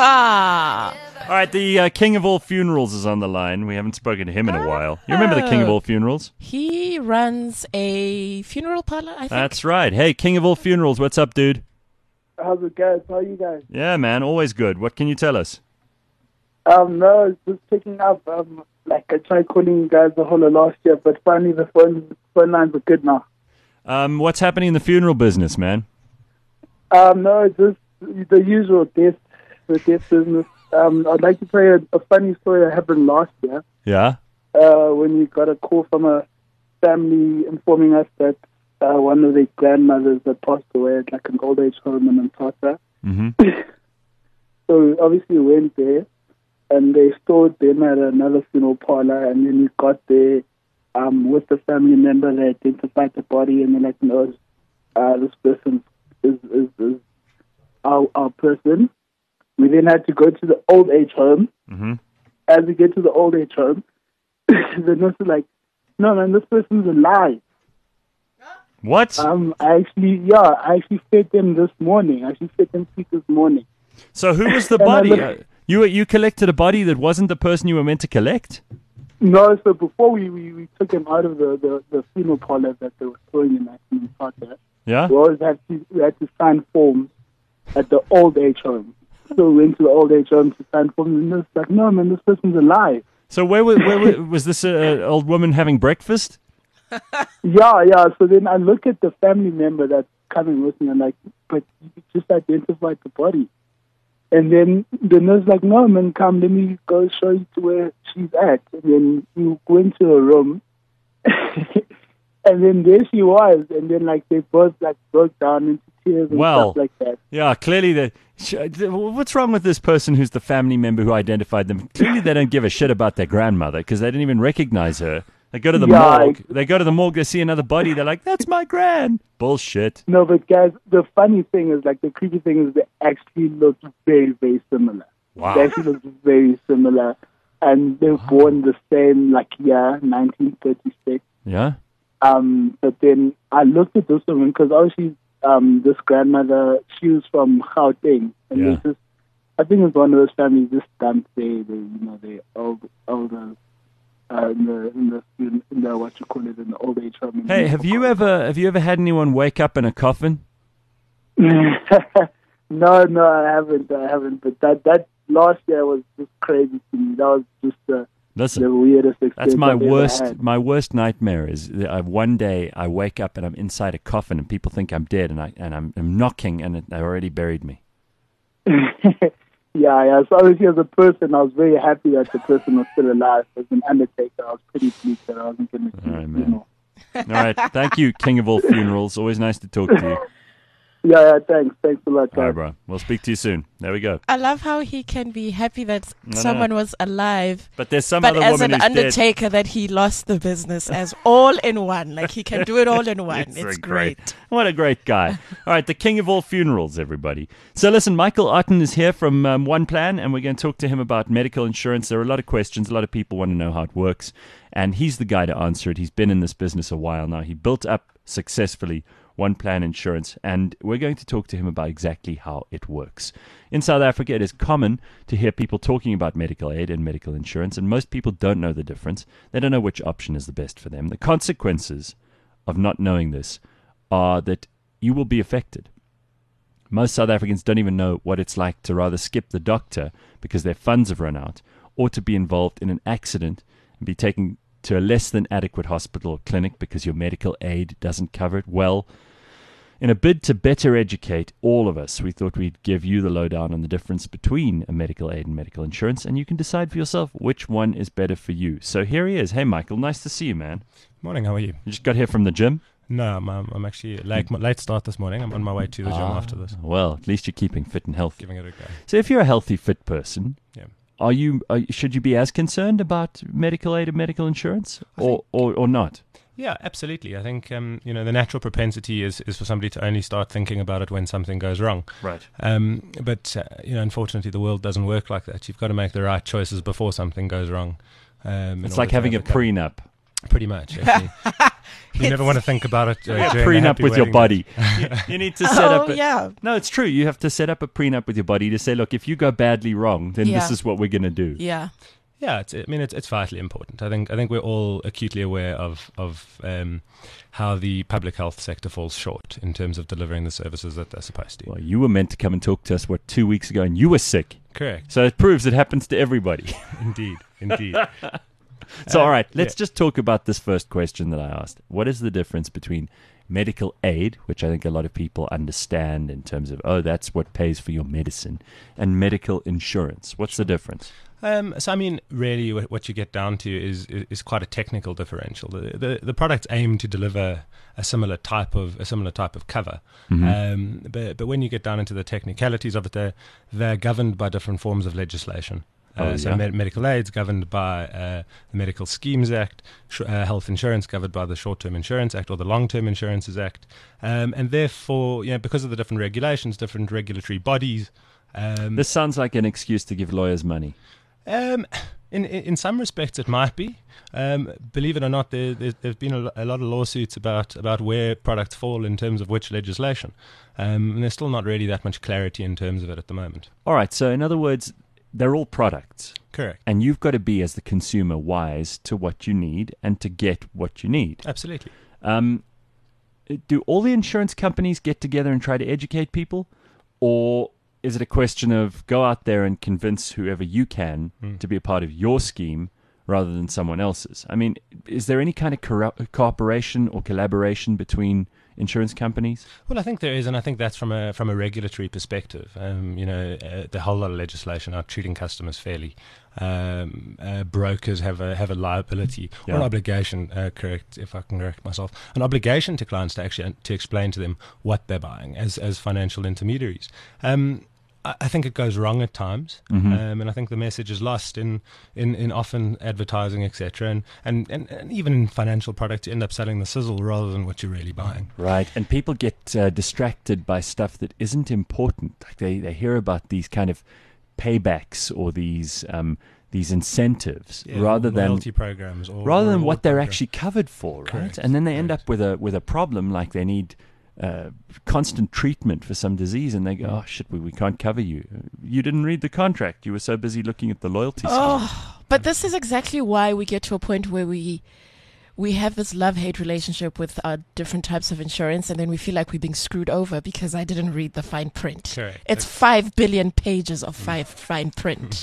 Speaker 2: All right, the uh, King of All Funerals is on the line. We haven't spoken to him in a while. You remember the King of All Funerals?
Speaker 5: He runs a funeral parlor, I think.
Speaker 2: That's right. Hey, King of All Funerals, what's up, dude?
Speaker 12: How's it guys? How are you guys?
Speaker 2: Yeah, man, always good. What can you tell us?
Speaker 12: Um, no, just picking up. Um, like I tried calling you guys the whole of last year, but finally the phone phone lines are good now.
Speaker 2: Um, what's happening in the funeral business, man?
Speaker 12: Um, no, just the usual death, the death business. Um, I'd like to tell you a, a funny story that happened last year.
Speaker 2: Yeah?
Speaker 12: Uh, when we got a call from a family informing us that uh, one of their grandmothers had passed away at like an old age home in Mthatha.
Speaker 2: Mm-hmm.
Speaker 12: So obviously we went there, and they stored them at another funeral parlor, and then we got there um, with the family member. They identified the body, and they're like, no, uh, this person is, is, is our, our person. We then had to go to the old age home.
Speaker 2: Mm-hmm.
Speaker 12: As we get to the old age home, the nurse is like, no, man, this person's alive.
Speaker 2: What?
Speaker 12: Um, I actually, yeah, I actually fed them this morning. I actually fed them feet this morning.
Speaker 2: So who was the
Speaker 12: And I
Speaker 2: body?
Speaker 12: looked-
Speaker 2: Uh, you you collected a body that wasn't the person you were meant to collect?
Speaker 12: No, so before we, we, we took him out of the, the, the funeral parlor that they were throwing him at in Mthatha,
Speaker 2: Yeah?
Speaker 12: we always had to, we had to sign forms at the old age home. So we went to the old age home to sign forms, and it's like, no, man, this person's alive.
Speaker 2: So where, were, where were, was this uh, old woman having breakfast?
Speaker 12: Yeah, yeah. So then I look at the family member that's coming with me, and like, but you just identified the body. And then the nurse like, no, man, come, let me go show you to where she's at. And then we went to her room, and then there she was. And then like they both like broke down into tears and
Speaker 2: Well,
Speaker 12: stuff like that.
Speaker 2: Yeah, clearly the. What's wrong with this person who's the family member who identified them? Clearly they don't give a shit about their grandmother because they didn't even recognize her. They go to the
Speaker 12: Yeah,
Speaker 2: morgue. They go to the morgue. They see another body. They're like, "That's my gran." Bullshit.
Speaker 12: No, but guys, the funny thing is, like, the creepy thing is they actually look very, very similar.
Speaker 2: Wow.
Speaker 12: They actually look very similar. And they were born the same, like, year, nineteen thirty-six.
Speaker 2: Yeah.
Speaker 12: Um, but then I looked at this woman, because obviously um, this grandmother, she was from Gauteng. And
Speaker 2: Yeah.
Speaker 12: it's just, I think it's one of those families just dumped they, they, you know, they old, older, uh, in the, in the, in the, what you call it, in the old age home.
Speaker 2: Hey, have you ever have you ever had anyone wake up in a coffin?
Speaker 12: no, no, I haven't. I haven't. But that that last year was just crazy to me. That was just uh,
Speaker 2: Listen,
Speaker 12: the weirdest experience.
Speaker 2: That's my
Speaker 12: I've ever
Speaker 2: worst.
Speaker 12: had.
Speaker 2: My worst nightmare is that I, one day I wake up and I'm inside a coffin and people think I'm dead and I and I'm, I'm knocking and they already buried me.
Speaker 12: Yeah, yeah. So obviously, as a person, I was very happy that the person was still alive. As an undertaker, I was pretty pleased that I wasn't going to see
Speaker 2: All right,
Speaker 12: you
Speaker 2: man.
Speaker 12: know.
Speaker 2: All right, thank you, King of All Funerals. Always nice to talk to you.
Speaker 12: Yeah, yeah. Thanks, thanks a lot,
Speaker 2: All right,
Speaker 12: guys.
Speaker 2: bro. We'll speak to you soon. There we go.
Speaker 5: I love how he can be happy that
Speaker 2: No, no.
Speaker 5: someone was alive.
Speaker 2: But there's some
Speaker 5: but
Speaker 2: other
Speaker 5: as
Speaker 2: woman
Speaker 5: an
Speaker 2: who's dead.
Speaker 5: undertaker, that he lost the business as all in one. Like he can do it all in one.
Speaker 2: It's
Speaker 5: It's,
Speaker 2: a
Speaker 5: great.
Speaker 2: What a great guy. All right, the King of All Funerals, everybody. So listen, Michael Otten is here from um, One Plan, and we're going to talk to him about medical insurance. There are a lot of questions. A lot of people want to know how it works, and he's the guy to answer it. He's been in this business a while now. He built up successfully One Plan Insurance, and we're going to talk to him about exactly how it works. In South Africa, it is common to hear people talking about medical aid and medical insurance, and most people don't know the difference. They don't know which option is the best for them. The consequences of not knowing this are that you will be affected. Most South Africans don't even know what it's like to rather skip the doctor because their funds have run out, or to be involved in an accident and be taken to a less than adequate hospital or clinic because your medical aid doesn't cover it. Well, in a bid to better educate all of us, we thought we'd give you the lowdown on the difference between a medical aid and medical insurance, and you can decide for yourself which one is better for you. So here he is. Hey, Michael, nice to see you, man.
Speaker 13: Morning, how are you?
Speaker 2: You just got here from the gym?
Speaker 13: No, I'm, um, I'm actually late, late start this morning. I'm on my way to the gym
Speaker 2: Ah,
Speaker 13: after this.
Speaker 2: Well, at least you're keeping fit and healthy.
Speaker 13: Giving it a go.
Speaker 2: So if you're a healthy, fit person,
Speaker 13: Yeah.
Speaker 2: are you? Are, should you be as concerned about medical aid and medical insurance, or, or, or not?
Speaker 13: Yeah, absolutely. I think um, you know the natural propensity is, is for somebody to only start thinking about it when something goes wrong.
Speaker 2: Right.
Speaker 13: Um, but uh, you know, unfortunately, the world doesn't work like that. You've got to make the right choices before something goes wrong. Um,
Speaker 2: it's like having a prenup.
Speaker 13: Pretty much, actually. You never want to think about it. Uh,
Speaker 2: yeah,
Speaker 13: during
Speaker 2: prenup with your body. you, you need to set
Speaker 5: oh,
Speaker 2: up. A,
Speaker 5: yeah.
Speaker 2: No, it's true. You have to set up a prenup with your body to say, look, if you go badly wrong, then
Speaker 5: Yeah.
Speaker 2: this is what we're going to do.
Speaker 5: Yeah.
Speaker 13: Yeah, it's, I mean, it's it's vitally important. I think I think we're all acutely aware of of um, how the public health sector falls short in terms of delivering the services that they're supposed to.
Speaker 2: Well, you were meant to come and talk to us, what, two weeks ago, and you were sick.
Speaker 13: Correct.
Speaker 2: So it proves it happens to everybody.
Speaker 13: Indeed, indeed.
Speaker 2: So,
Speaker 13: Uh,
Speaker 2: all right, let's
Speaker 13: yeah.
Speaker 2: just talk about this first question that I asked. What is the difference between medical aid, which I think a lot of people understand in terms of, oh, that's what pays for your medicine, and medical insurance? What's the difference?
Speaker 13: Um, so, I mean, really, what, what you get down to is is quite a technical differential. The, the the products aim to deliver a similar type of a similar type of cover,
Speaker 2: Mhm.
Speaker 13: um, but but when you get down into the technicalities of it, they're they're governed by different forms of legislation. Uh,
Speaker 2: Oh,
Speaker 13: so
Speaker 2: yeah.
Speaker 13: med- medical aid's governed by uh, the Medical Schemes Act, sh- uh, health insurance covered by the Short-Term Insurance Act or the Long-Term Insurances Act, um, and therefore, you know, because of the different regulations, different regulatory bodies. Um,
Speaker 2: This sounds like an excuse to give lawyers money.
Speaker 13: Um, in, in in some respects, it might be. Um, believe it or not, there there have been a, lo- a lot of lawsuits about about where products fall in terms of which legislation, um, and there's still not really that much clarity in terms of it at the moment.
Speaker 2: All right, so in other words, they're all products.
Speaker 13: Correct.
Speaker 2: And you've got to be, as the consumer, wise to what you need and to get what you need.
Speaker 13: Absolutely.
Speaker 2: Um, do all the insurance companies get together and try to educate people? Or is it a question of go out there and convince whoever you can
Speaker 13: Hmm.
Speaker 2: to be a part of your scheme rather than someone else's? I mean, is there any kind of corru- cooperation or collaboration between insurance companies?
Speaker 13: Well, I think there is, and I think that's from a from a regulatory perspective. Um, you know, uh, the whole lot of legislation are treating customers fairly. Um, uh, brokers have a have a liability or an
Speaker 2: Yeah.
Speaker 13: obligation. Uh, correct, if I can correct myself, an obligation to clients to actually to explain to them what they're buying as as financial intermediaries. Um, I I think it goes wrong at times,
Speaker 2: Mhm.
Speaker 13: um, and I think the message is lost in, in, in often advertising, et cetera, and, and, and, and even in financial products, you end up selling the sizzle rather than what you're really buying.
Speaker 2: Right, and people get uh, distracted by stuff that isn't important. Like they, they hear about these kind of paybacks or these um, these incentives
Speaker 13: Yeah,
Speaker 2: rather than
Speaker 13: loyalty programs or
Speaker 2: rather than
Speaker 13: reward
Speaker 2: what they're
Speaker 13: programs.
Speaker 2: actually covered for, right?
Speaker 13: Correct,
Speaker 2: And then they end up with a with a problem, like they need uh, constant treatment for some disease, and they go, "Oh shit, we, we can't cover you. You didn't read the contract. You were so busy looking at the loyalty scheme."
Speaker 5: Oh, but this is exactly why we get to a point where we we have this love-hate relationship with our different types of insurance, and then we feel like we're being screwed over because I didn't read the fine print.
Speaker 13: Correct.
Speaker 5: It's five billion pages of five fine print.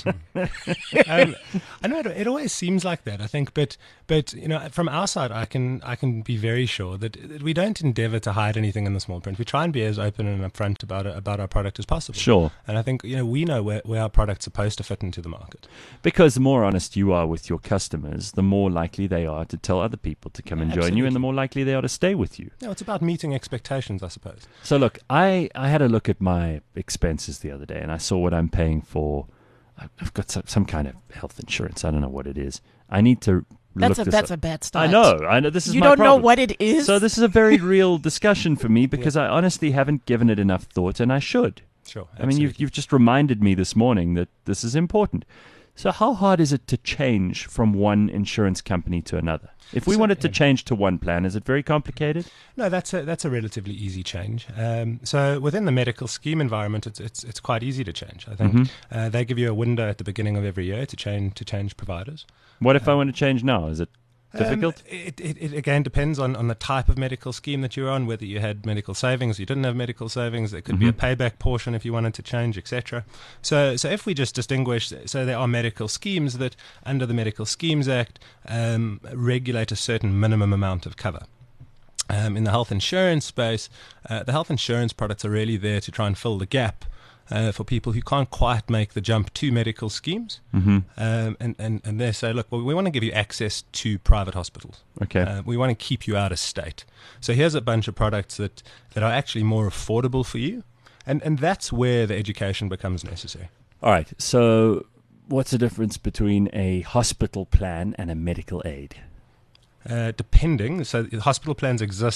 Speaker 13: um, I know it, it always seems like that. I think, but but you know, from our side, I can I can be very sure that, that we don't endeavour to hide anything in the small print. We try and be as open and upfront about it, about our product as possible.
Speaker 2: Sure.
Speaker 13: And I think you know we know where, where our product's supposed to fit into the market.
Speaker 2: Because the more honest you are with your customers, the more likely they are to tell other people to come and join you, and the more likely they are to stay with you.
Speaker 13: No, it's about meeting expectations, I suppose.
Speaker 2: So look, I, I had a look at my expenses the other day, and I saw what I'm paying for. I've got some, some kind of health insurance. I don't know what it is. I need to
Speaker 5: That's
Speaker 2: look
Speaker 5: a
Speaker 2: this
Speaker 5: that's
Speaker 2: up.
Speaker 5: a bad start.
Speaker 2: I know. I know. This is
Speaker 5: You
Speaker 2: my
Speaker 5: don't know
Speaker 2: problem.
Speaker 5: what it is?
Speaker 2: So this is a very real discussion for me because I honestly haven't given it enough thought, and I should.
Speaker 13: Sure.
Speaker 2: I mean, you've you've just reminded me this morning that this is important. So how hard is it to change from one insurance company to another? If we
Speaker 13: So,
Speaker 2: wanted to
Speaker 13: yeah.
Speaker 2: change to one plan, is it very complicated?
Speaker 13: No, that's a that's a relatively easy change. Um, so within the medical scheme environment, it's it's it's quite easy to change. I think
Speaker 2: Mhm.
Speaker 13: uh, they give you a window at the beginning of every year to change to change providers.
Speaker 2: What if I want to change now? Is it difficult?
Speaker 13: Um, it, it, it again depends on, on the type of medical scheme that you're on, whether you had medical savings, you didn't have medical savings. There could be a
Speaker 2: Mhm.
Speaker 13: payback portion if you wanted to change, et cetera. So, so if we just distinguish, so there are medical schemes that, under the Medical Schemes Act, um, regulate a certain minimum amount of cover. Um, in the health insurance space, uh, the health insurance products are really there to try and fill the gap uh, for people who can't quite make the jump to medical schemes.
Speaker 2: Mhm.
Speaker 13: Um, and, and, and they say, look, well, we want to give you access to private hospitals.
Speaker 2: Okay.
Speaker 13: Uh, we want to keep you out of state. So here's a bunch of products that, that are actually more affordable for you. And, and that's where the education becomes necessary.
Speaker 2: All right. So what's the difference between a hospital plan and a medical aid?
Speaker 13: Uh, depending, so the hospital plans exist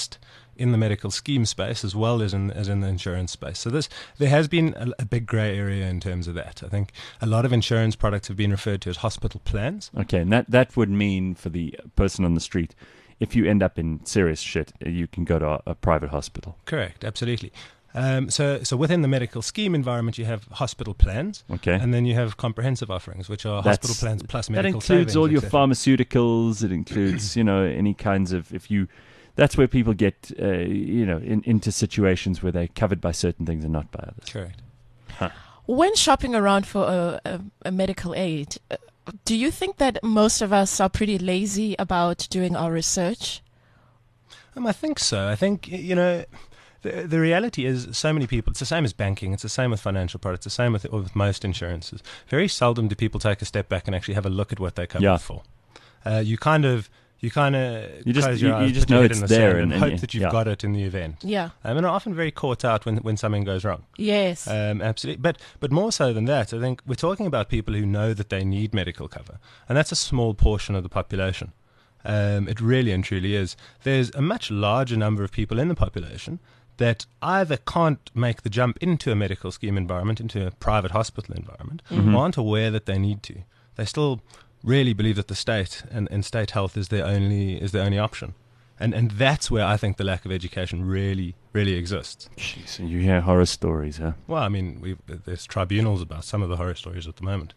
Speaker 13: in the medical scheme space as well as in as in the insurance space. So this there has been a, a big grey area in terms of that. I think a lot of insurance products have been referred to as hospital plans.
Speaker 2: Okay, and that, that would mean for the person on the street, if you end up in serious shit, you can go to a, a private hospital.
Speaker 13: Correct, absolutely. Um, so, so within the medical scheme environment, you have hospital plans,
Speaker 2: okay,
Speaker 13: and then you have comprehensive offerings, which are
Speaker 2: That's,
Speaker 13: hospital plans plus
Speaker 2: that
Speaker 13: medical
Speaker 2: includes
Speaker 13: savings,
Speaker 2: all your
Speaker 13: et cetera.
Speaker 2: pharmaceuticals. It includes, you know, any kinds of if you. That's where people get, uh, you know, in, into situations where they're covered by certain things and not by others.
Speaker 13: Correct.
Speaker 2: Huh.
Speaker 5: When shopping around for a, a, a medical aid, uh, do you think that most of us are pretty lazy about doing our research?
Speaker 13: Um, I think so. I think, y- you know, the the reality is so many people, it's the same as banking, it's the same with financial products, it's the same with, with most insurances. Very seldom do people take a step back and actually have a look at what they're covered
Speaker 2: Yeah.
Speaker 13: for. Uh, you kind of, you kind of
Speaker 2: You just-
Speaker 13: close your
Speaker 2: you- you
Speaker 13: eyes,
Speaker 2: just
Speaker 13: put your
Speaker 2: know
Speaker 13: head
Speaker 2: it's
Speaker 13: in the
Speaker 2: there
Speaker 13: sand
Speaker 2: and-
Speaker 13: and,
Speaker 2: and
Speaker 13: hope
Speaker 2: you-
Speaker 13: that you've
Speaker 2: yeah.
Speaker 13: got it in the event.
Speaker 5: Yeah.
Speaker 13: Um, and are often very caught out when when something goes wrong.
Speaker 5: Yes.
Speaker 13: Um, absolutely. But but more so than that, I think we're talking about people who know that they need medical cover. And that's a small portion of the population. Um, it really and truly is. There's a much larger number of people in the population that either can't make the jump into a medical scheme environment, into a private hospital environment,
Speaker 2: Mhm.
Speaker 13: or aren't aware that they need to. They still really believe that the state and, and state health is their only is their only option. And and that's where I think the lack of education really, really exists.
Speaker 2: Jeez, and you hear horror stories, huh?
Speaker 13: Well, I mean, we there's tribunals about some of the horror stories at the moment.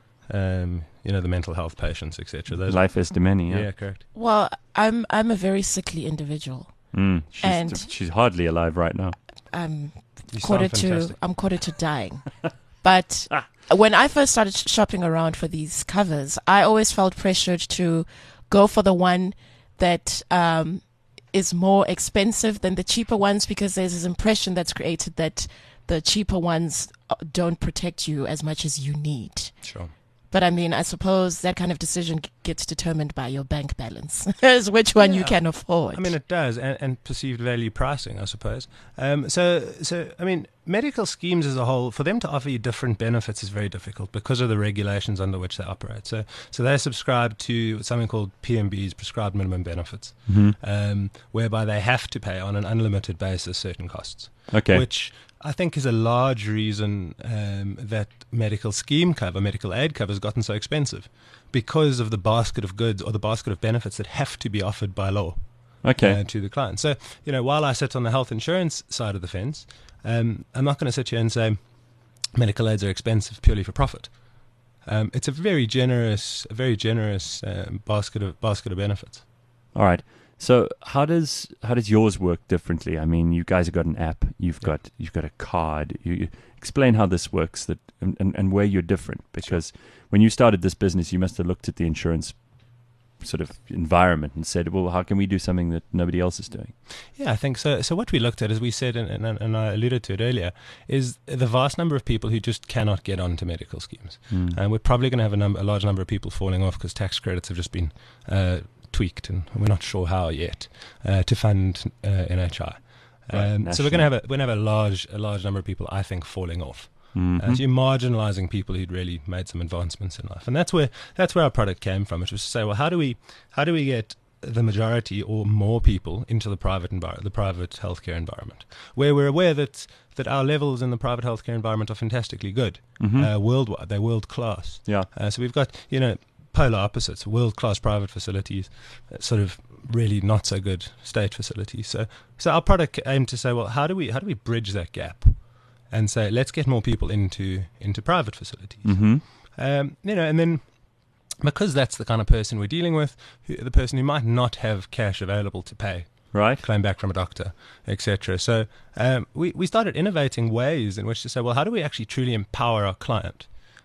Speaker 13: Um, you know, the mental health patients, et cetera. Those
Speaker 2: Life as many, yeah.
Speaker 13: Yeah, correct.
Speaker 5: Well, I'm I'm a very sickly individual.
Speaker 2: Mm, she's,
Speaker 5: And-
Speaker 2: she's hardly alive right now.
Speaker 5: I'm
Speaker 13: You
Speaker 5: quarter
Speaker 13: sound
Speaker 5: to
Speaker 13: fantastic.
Speaker 5: I'm quarter to dying. But when I first started sh- shopping around for these covers, I always felt pressured to go for the one that um, is more expensive than the cheaper ones, because there's this impression that's created that the cheaper ones uh, don't protect you as much as you need.
Speaker 13: Sure.
Speaker 5: But I mean, I suppose that kind of decision g- gets determined by your bank balance, as which one you
Speaker 13: Yeah.
Speaker 5: can afford.
Speaker 13: I mean, it does, and, and perceived value pricing, I suppose. Um, so, so I mean, medical schemes as a whole, for them to offer you different benefits is very difficult because of the regulations under which they operate. So, so they subscribe to something called P M Bs, prescribed minimum benefits,
Speaker 2: Mhm.
Speaker 13: um, whereby they have to pay on an unlimited basis certain costs.
Speaker 2: Okay.
Speaker 13: Which I think is a large reason um, that medical scheme cover, medical aid cover, has gotten so expensive, because of the basket of goods or the basket of benefits that have to be offered by law.
Speaker 2: Okay.
Speaker 13: Uh, to the client. So, you know, while I sit on the health insurance side of the fence, um, I'm not going to sit here and say medical aids are expensive purely for profit. Um, it's a very generous, a very generous um, basket of basket of benefits.
Speaker 2: All right. So how does how does yours work differently? I mean, you guys have got an app. You've got you've got a card. You, you explain how this works, that and, and, and where you're different. Because when you started this business, you must have looked at the insurance sort of environment and said, well, how can we do something that nobody else is doing?
Speaker 13: Yeah, I think so. So what we looked at, as we said, and, and, and I alluded to it earlier, is the vast number of people who just cannot get onto medical schemes.
Speaker 2: Mm.
Speaker 13: And we're probably going to have a, number, a large number of people falling off because tax credits have just been uh, tweaked, and we're not sure how yet, uh, to fund uh, N H I. Um,
Speaker 2: Right,
Speaker 13: so we're going to have a we're going to have a large a large number of people, I think, falling off.
Speaker 2: Mhm.
Speaker 13: Uh, so you're marginalising people who'd really made some advancements in life, and that's where that's where our product came from, which was to say, well, how do we how do we get the majority or more people into the private environment, the private healthcare environment, where we're aware that that our levels in the private healthcare environment are fantastically good,
Speaker 2: Mhm.
Speaker 13: uh, worldwide, they're world class.
Speaker 2: Yeah.
Speaker 13: Uh, so we've got, you know, polar opposites, world class private facilities, uh, sort of really not so good state facilities. So so our product aimed to say, well, how do we how do we bridge that gap? And say, let's get more people into into private facilities.
Speaker 2: Mhm.
Speaker 13: Um, you know, and then because that's the kind of person we're dealing with, who, the person who might not have cash available to pay,
Speaker 2: right,
Speaker 13: claim back from a doctor, et cetera. So um, we we started innovating ways in which to say, well, how do we actually truly empower our client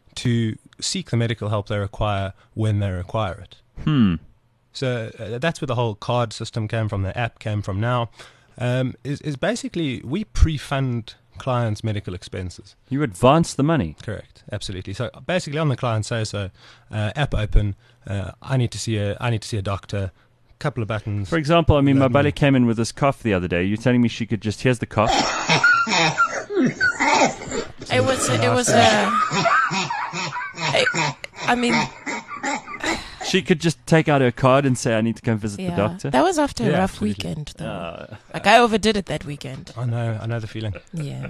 Speaker 13: to seek the medical help they require when they require it?
Speaker 2: Hmm.
Speaker 13: So uh, that's where the whole card system came from, the app came from now, um, is, is basically we pre-fund clients' medical expenses.
Speaker 2: You advance the money.
Speaker 13: Correct, absolutely. So basically on the client say so, uh, app open, uh, I need to see a I need to see a doctor, couple of buttons.
Speaker 2: For example, I mean, my
Speaker 13: Let me-
Speaker 2: buddy came in with this cough the other day. You're telling me she could just, here's the cough.
Speaker 5: It was it was a. I, I mean,
Speaker 2: She She could just take out her card and say, I need to come visit
Speaker 5: Yeah,
Speaker 2: the doctor.
Speaker 5: that was after a
Speaker 13: Yeah,
Speaker 5: rough
Speaker 13: absolutely.
Speaker 5: weekend, though.
Speaker 2: Uh,
Speaker 5: like I overdid it that weekend.
Speaker 13: I know, I know the feeling.
Speaker 5: Yeah.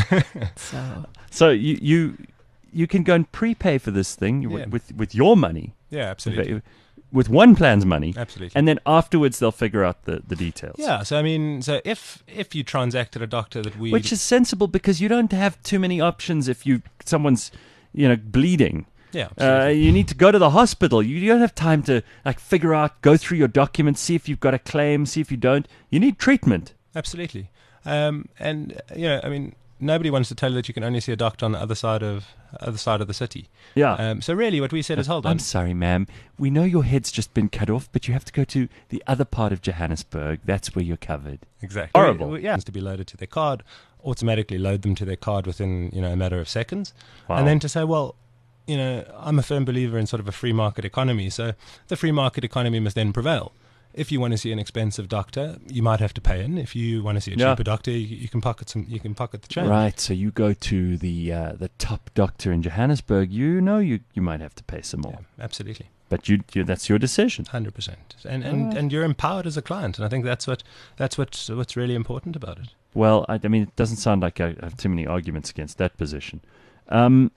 Speaker 5: so
Speaker 2: So you you you can go and prepay for this thing
Speaker 13: Yeah.
Speaker 2: with, with with your money.
Speaker 13: Yeah, absolutely.
Speaker 2: With one plan's money.
Speaker 13: Absolutely.
Speaker 2: And then afterwards they'll figure out the, the details.
Speaker 13: Yeah, so I mean, so if if you transact at a doctor that we,
Speaker 2: Which is sensible because you don't have too many options if you someone's you know bleeding.
Speaker 13: Yeah,
Speaker 2: Uh,
Speaker 13: absolutely.
Speaker 2: you need to go to the hospital. You, you don't have time to like figure out, go through your documents, see if you've got a claim, see if you don't. You need treatment.
Speaker 13: Absolutely. Um, and uh, you know, I mean, nobody wants to tell you that you can only see a doctor on the other side of other side of the city.
Speaker 2: Yeah.
Speaker 13: Um, so really, what we said is, hold on.
Speaker 2: I'm sorry, ma'am. We know your head's just been cut off, but you have to go to the other part of Johannesburg. That's where you're covered.
Speaker 13: Exactly.
Speaker 2: Horrible.
Speaker 13: We, we, yeah, to be loaded to their card, automatically load them to their card within you know a matter of seconds,
Speaker 2: Wow.
Speaker 13: and then to say, well, you know, I'm a firm believer in sort of a free market economy. So the free market economy must then prevail. If you want to see an expensive doctor, you might have to pay in. If you want to see a
Speaker 2: Yeah.
Speaker 13: cheaper doctor, you, you can pocket some. You can pocket the change.
Speaker 2: Right, so you go to the uh, the top doctor in Johannesburg. You know you, you might have to pay some more,
Speaker 13: Absolutely.
Speaker 2: but you, you that's your decision.
Speaker 13: Hundred percent, and and
Speaker 2: Ah.
Speaker 13: and you're empowered as a client, and I think that's what that's what what's really important about it.
Speaker 2: Well, I, I mean, it doesn't sound like I have too many arguments against that position. Um,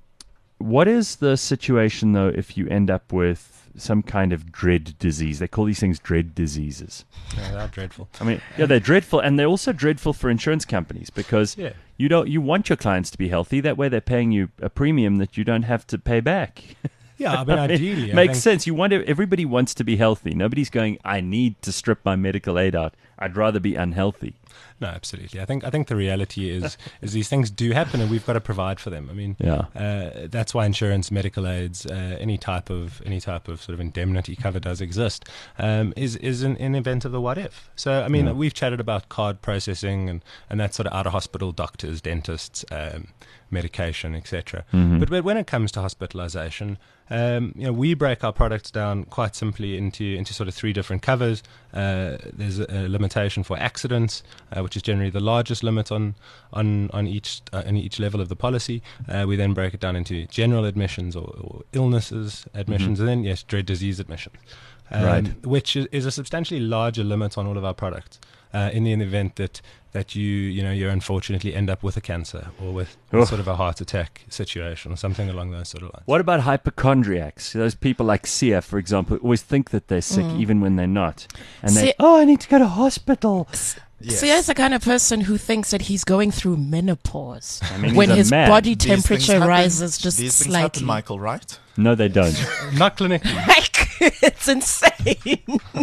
Speaker 2: what is the situation though if you end up with some kind of dread disease? They call these things dread diseases.
Speaker 13: Yeah, they're dreadful.
Speaker 2: I mean, yeah, they're dreadful, and they're also dreadful for insurance companies because
Speaker 13: Yeah.
Speaker 2: you don't you want your clients to be healthy. That way, they're paying you a premium that you don't have to pay back.
Speaker 13: Yeah, I mean, ideally, I
Speaker 2: makes
Speaker 13: think-
Speaker 2: sense. You want to, everybody wants to be healthy. Nobody's going, I need to strip my medical aid out. I'd rather be unhealthy.
Speaker 13: No, absolutely. I think I think the reality is is these things do happen, and we've got to provide for them. I mean,
Speaker 2: Yeah.
Speaker 13: uh, that's why insurance, medical aids, uh, any type of any type of sort of indemnity cover does exist. Um, is is an, an event of the what if. So I mean,
Speaker 2: Yeah.
Speaker 13: we've chatted about card processing and and that sort of out of hospital doctors, dentists, um, medication, et cetera.
Speaker 2: Mhm.
Speaker 13: But, but when it comes to hospitalization, um, you know, we break our products down quite simply into into sort of three different covers. Uh, there's a, a limitation for accidents, uh, which is generally the largest limit on on on each uh, on each level of the policy. Uh, we then break it down into general admissions or, or illnesses admissions,
Speaker 2: Mhm.
Speaker 13: and then yes, dread disease admissions, um,
Speaker 2: Right.
Speaker 13: which is, is a substantially larger limit on all of our products. Uh, in the event that, that you you know you unfortunately end up with a cancer or with, with
Speaker 2: Ugh.
Speaker 13: sort of a heart attack situation or something along those sort of lines.
Speaker 2: What about hypochondriacs? Those people like Sia, for example, always think that they're sick
Speaker 5: Mm.
Speaker 2: even when they're not. And they,
Speaker 5: Sia-
Speaker 2: oh, I need to go to hospital.
Speaker 3: Yes.
Speaker 5: See, as the kind of person who thinks that he's going through menopause
Speaker 2: I mean,
Speaker 5: when
Speaker 2: he's a
Speaker 5: his
Speaker 2: man.
Speaker 5: body
Speaker 3: These things
Speaker 5: temperature
Speaker 3: happen-
Speaker 5: rises just
Speaker 3: These things happen,
Speaker 5: slightly.
Speaker 3: Michael, right?
Speaker 2: No, they don't.
Speaker 13: Not clinically.
Speaker 5: Like, it's insane.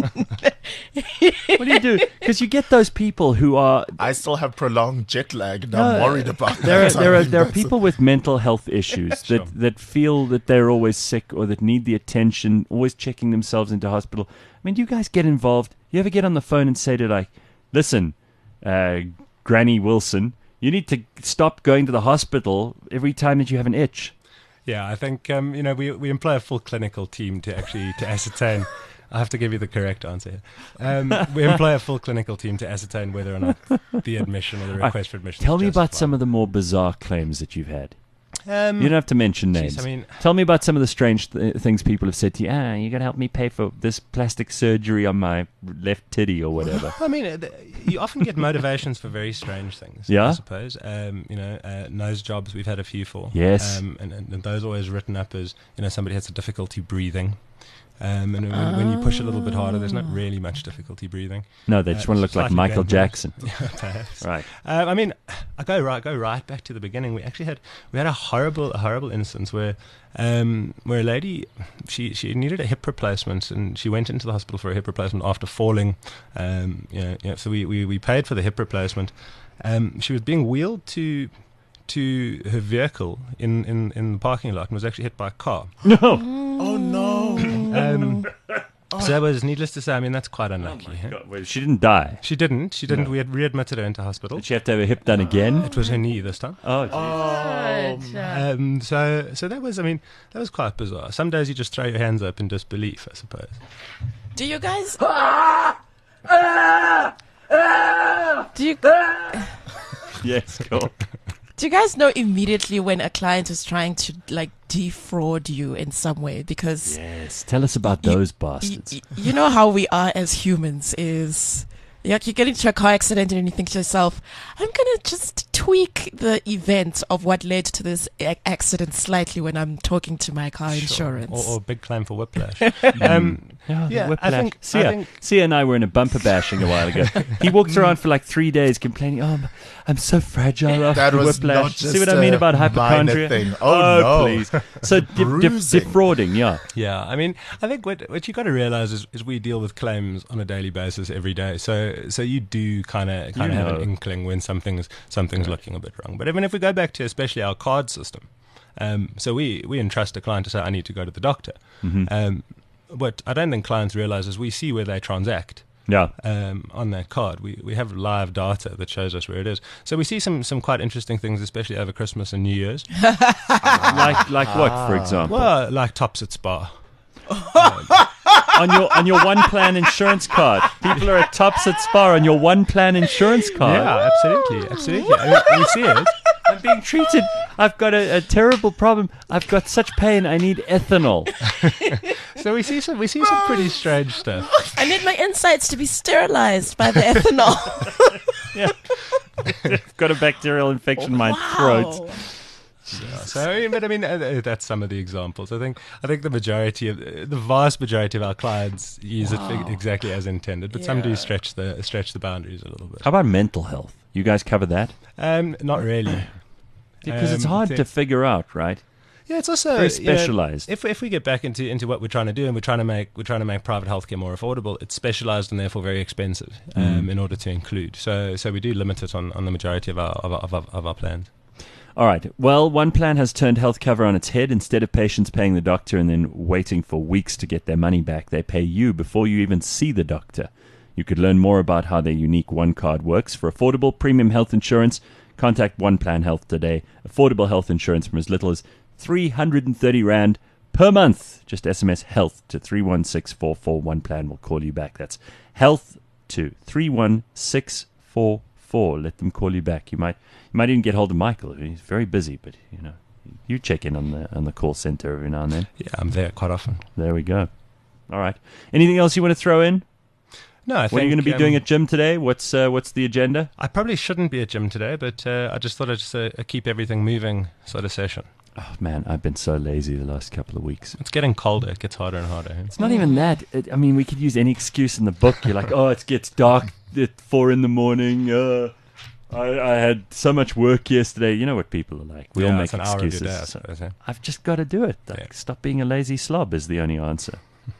Speaker 2: What do you do? Because you get those people who are.
Speaker 3: I still have prolonged jet lag, and
Speaker 2: No,
Speaker 3: I'm worried about
Speaker 2: There are,
Speaker 3: that.
Speaker 2: there
Speaker 3: I
Speaker 2: are
Speaker 3: mean,
Speaker 2: there are
Speaker 3: that's-
Speaker 2: people with mental health issues
Speaker 13: Sure.
Speaker 2: that, that feel that they're always sick or that need the attention, always checking themselves into hospital. I mean, do you guys get involved? You ever get on the phone and say to like, listen, uh, Granny Wilson, you need to stop going to the hospital every time that you have an itch.
Speaker 13: Yeah, I think um, you know we we employ a full clinical team to actually to ascertain. I have to give you the correct answer here. Um, we employ a full clinical team to ascertain whether or not the admission or the request for admission.
Speaker 2: Tell
Speaker 13: is
Speaker 2: me about
Speaker 13: justified.
Speaker 2: some of the more bizarre claims that you've had.
Speaker 13: Um,
Speaker 2: You don't have to mention
Speaker 13: geez,
Speaker 2: names.
Speaker 13: I mean-
Speaker 2: Tell me about some of the strange th- things people have said to you. Ah, you're going to help me pay for this plastic surgery on my left titty or whatever.
Speaker 13: I mean, uh, th- you often get motivations for very strange things.
Speaker 2: Yeah?
Speaker 13: I suppose. Um, you know, uh, nose jobs we've had a few for.
Speaker 2: Yes.
Speaker 13: Um, and, and, and those are always written up as you know somebody has a difficulty breathing. Um, and when, when you push a little bit harder, there's not really much difficulty breathing.
Speaker 2: No, they just want to look like
Speaker 13: slightly
Speaker 2: Michael
Speaker 13: bent
Speaker 2: Jackson.
Speaker 13: nose. Yeah, perhaps.
Speaker 2: Right.
Speaker 13: Um, I mean, I go right, go right back to the beginning. We actually had we had a horrible, a horrible instance where, um, where a lady, she she needed a hip replacement, and she went into the hospital for a hip replacement after falling. Um, you know, you know, so we, we, we paid for the hip replacement. Um, she was being wheeled to to her vehicle in, in, in the parking lot and was actually hit by a car.
Speaker 2: No.
Speaker 3: Oh no!
Speaker 13: Um, So that was, needless to say, I mean, that's quite unlucky. huh?
Speaker 2: God, wait, she didn't die.
Speaker 13: She didn't. She didn't.
Speaker 2: No.
Speaker 13: We had readmitted her into hospital.
Speaker 2: Did she have to have her hip done again?
Speaker 13: It was her knee this time.
Speaker 2: Oh, geez.
Speaker 13: Um, so, so that was, I mean, that was quite bizarre. Some days you just throw your hands up in disbelief, I suppose.
Speaker 5: Do you guys? Do you?
Speaker 2: Yes, cool.
Speaker 5: Do you guys know immediately when a client is trying to like defraud you in some way? Because
Speaker 2: yes, tell us about
Speaker 5: you,
Speaker 2: those bastards.
Speaker 5: You, you know how we are as humans is. Like you get into a car accident and you think to yourself, I'm going to just tweak the event of what led to this a- accident slightly when I'm talking to my car
Speaker 13: Sure.
Speaker 5: insurance.
Speaker 13: Or, or big claim for whiplash.
Speaker 2: um,
Speaker 13: yeah,
Speaker 2: yeah,
Speaker 13: I think,
Speaker 2: Sia,
Speaker 13: I think
Speaker 2: Sia and I were in a bumper bashing a while ago. He walked around for like three days complaining, oh, I'm, I'm so fragile after
Speaker 3: That was
Speaker 2: whiplash.
Speaker 3: not just
Speaker 2: See what I mean
Speaker 3: a
Speaker 2: about
Speaker 3: minor
Speaker 2: hypochondria?
Speaker 3: thing. Oh, no.
Speaker 2: please. So de- de- defrauding, yeah.
Speaker 13: Yeah, I mean, I think what what you got to realize is, is we deal with claims on a daily basis every day. So so you do kind of kind
Speaker 2: You
Speaker 13: of have
Speaker 2: know.
Speaker 13: an inkling when something's something's looking a bit wrong. But even if we go back to especially our card system, um, so we we entrust a client to say I need to go to the doctor.
Speaker 2: Mhm.
Speaker 13: Um, what I don't think clients realize is we see where they transact.
Speaker 2: Yeah.
Speaker 13: Um, on that card, we we have live data that shows us where it is. So we see some some quite interesting things, especially over Christmas and New Year's.
Speaker 2: like like what, for example?
Speaker 13: Well, like Tops at Spa.
Speaker 2: on your on your one plan insurance card. People are at Tops at Spa on your one plan insurance card.
Speaker 13: Yeah, absolutely, absolutely. I mean, we see it.
Speaker 2: I'm being treated. I've got a, a terrible problem. I've got such pain. I need ethanol.
Speaker 13: So we see some we see some pretty strange stuff.
Speaker 5: I need my insides to be sterilized by the ethanol.
Speaker 2: Yeah. I've got a bacterial infection in my throat.
Speaker 13: Yeah, so, I mean, but I mean, uh, that's some of the examples. I think, I think the majority of uh, the vast majority of our clients use
Speaker 2: Wow.
Speaker 13: it exactly as intended, but some do
Speaker 2: Yeah.
Speaker 13: stretch the stretch the boundaries a little bit.
Speaker 2: How about mental health? You guys cover that?
Speaker 13: Um, not really,
Speaker 2: Because it's
Speaker 13: Um,
Speaker 2: hard
Speaker 13: the-
Speaker 2: to figure out, right?
Speaker 13: Yeah, it's also
Speaker 2: very
Speaker 13: you know,
Speaker 2: specialized.
Speaker 13: if if we get back into into what we're trying to do, and we're trying to make we're trying to make private healthcare more affordable, it's specialized and therefore very expensive um,
Speaker 2: Mm.
Speaker 13: in order to include. So so we do limit it on, on the majority of our of our, of our, of our plans.
Speaker 2: All right. Well, one plan has turned health cover on its head. Instead of patients paying the doctor and then waiting for weeks to get their money back, they pay you before you even see the doctor. You could learn more about how their unique One Card works. For affordable premium health insurance, contact One Plan Health today. Affordable health insurance from as little as three hundred thirty Rand per month. Just S M S HEALTH to three one six four four. One Plan will call you back. That's HEALTH to three one six four four. Let them call you back. You might you might even get hold of Michael. He's very busy, but you know, you check in on the on the call center every now and then.
Speaker 13: Yeah, I'm there quite often.
Speaker 2: There we go. All right. Anything else you want to throw in?
Speaker 13: No, I
Speaker 2: what
Speaker 13: think,
Speaker 2: are you going to be
Speaker 13: um,
Speaker 2: doing at gym today? What's uh, what's the agenda?
Speaker 13: I probably shouldn't be at gym today, but uh, I just thought I'd just uh, a keep everything moving sort of session.
Speaker 2: Oh man, I've been so lazy the last couple of weeks.
Speaker 13: It's getting colder. It gets harder and harder.
Speaker 2: It's not even that. It, I mean, we could use any excuse in the book. You're like, oh, it gets dark at four in the morning. Uh, I, I had so much work yesterday. You know what people are like. We
Speaker 13: Yeah,
Speaker 2: all make
Speaker 13: it's an hour of your
Speaker 2: excuses.
Speaker 13: day, I suppose, yeah.
Speaker 2: I've just got to do it. Like, stop being a lazy slob is the only answer.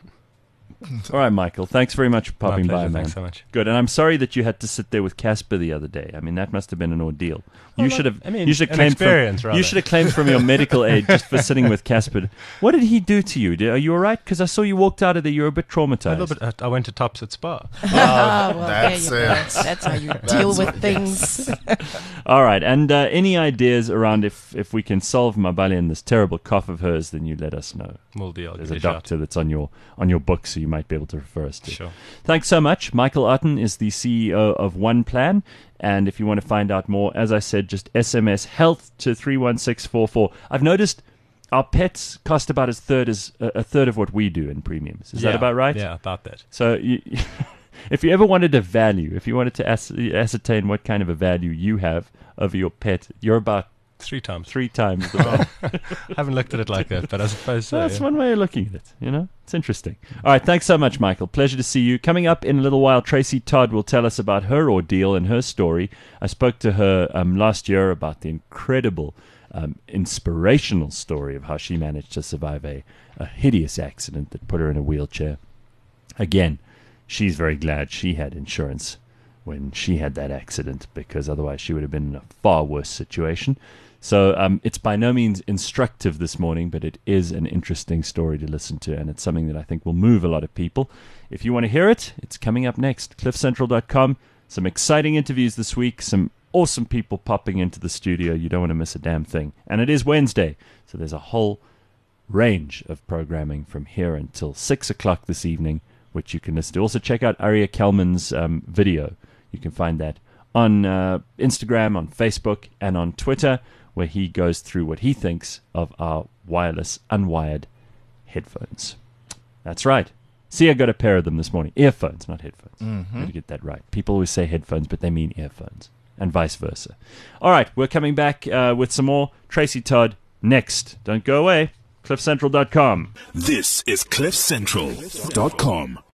Speaker 2: All right, Michael. Thanks very much for
Speaker 13: My
Speaker 2: popping by,
Speaker 13: pleasure,
Speaker 2: man.
Speaker 13: thanks so much.
Speaker 2: Good, and I'm sorry that you had to sit there with Casper the other day. I mean, that must have been an ordeal. You
Speaker 13: Well,
Speaker 2: should have.
Speaker 13: I mean,
Speaker 2: you should
Speaker 13: an
Speaker 2: claim from.
Speaker 13: experience,
Speaker 2: You
Speaker 13: rather.
Speaker 2: should have claimed from your medical aid just for sitting with Casper. What did he do to you? Did, are you all right? Because I saw you walked out of there. You were a bit
Speaker 13: A
Speaker 2: traumatized.
Speaker 13: little bit. I went to Tops at Spa.
Speaker 5: Oh, well,
Speaker 3: that's
Speaker 5: there you go.
Speaker 3: it.
Speaker 5: That's how you
Speaker 3: That's
Speaker 5: deal with
Speaker 3: what-
Speaker 5: things.
Speaker 2: All right, and uh, any ideas around if if we can solve Mabali and this terrible cough of hers, then you let us know.
Speaker 13: We'll do. I'll
Speaker 2: There's
Speaker 13: give
Speaker 2: a
Speaker 13: it a shot.
Speaker 2: doctor that's on your on your book, so you might be able to refer us to.
Speaker 13: Sure.
Speaker 2: Thanks so much. Michael Otten is the C E O of One Plan, and if you want to find out more, as I said, just S M S HEALTH to three one six four four. I've noticed our pets cost about as third as uh, a third of what we do in premiums. Is that
Speaker 13: Yeah,
Speaker 2: about right?
Speaker 13: Yeah, about that.
Speaker 2: So you, if you ever wanted a value, if you wanted to as- ascertain what kind of a value you have of your pet, you're about
Speaker 13: Three times.
Speaker 2: three times the value.
Speaker 13: I haven't looked at it like that, but I suppose so.
Speaker 2: That's
Speaker 13: yeah.
Speaker 2: one way of looking at it, you know? It's interesting. All right, thanks so much, Michael. Pleasure to see you. Coming up in a little while, Tracy Todd will tell us about her ordeal and her story. I spoke to her um, last year about the incredible, um, inspirational story of how she managed to survive a, a hideous accident that put her in a wheelchair. Again, she's very glad she had insurance when she had that accident, because otherwise she would have been in a far worse situation. So um, it's by no means instructive this morning, but it is an interesting story to listen to, and it's something that I think will move a lot of people. If you want to hear it, it's coming up next. cliff central dot com. Some exciting interviews this week, some awesome people popping into the studio. You don't want to miss a damn thing. And it is Wednesday, so there's a whole range of programming from here until six o'clock this evening, which you can listen to. Also check out Aria Kelman's um, video. You can find that on uh, Instagram, on Facebook, and on Twitter, where he goes through what he thinks of our wireless, unwired headphones. That's right. See, I got a pair of them this morning. Earphones, not headphones.
Speaker 3: Mhm.
Speaker 2: Got to get that right. People always say headphones, but they mean earphones, and vice versa. All right, we're coming back uh, with some more Tracy Todd next. Don't go away. cliff central dot com.
Speaker 1: This is cliff central dot com.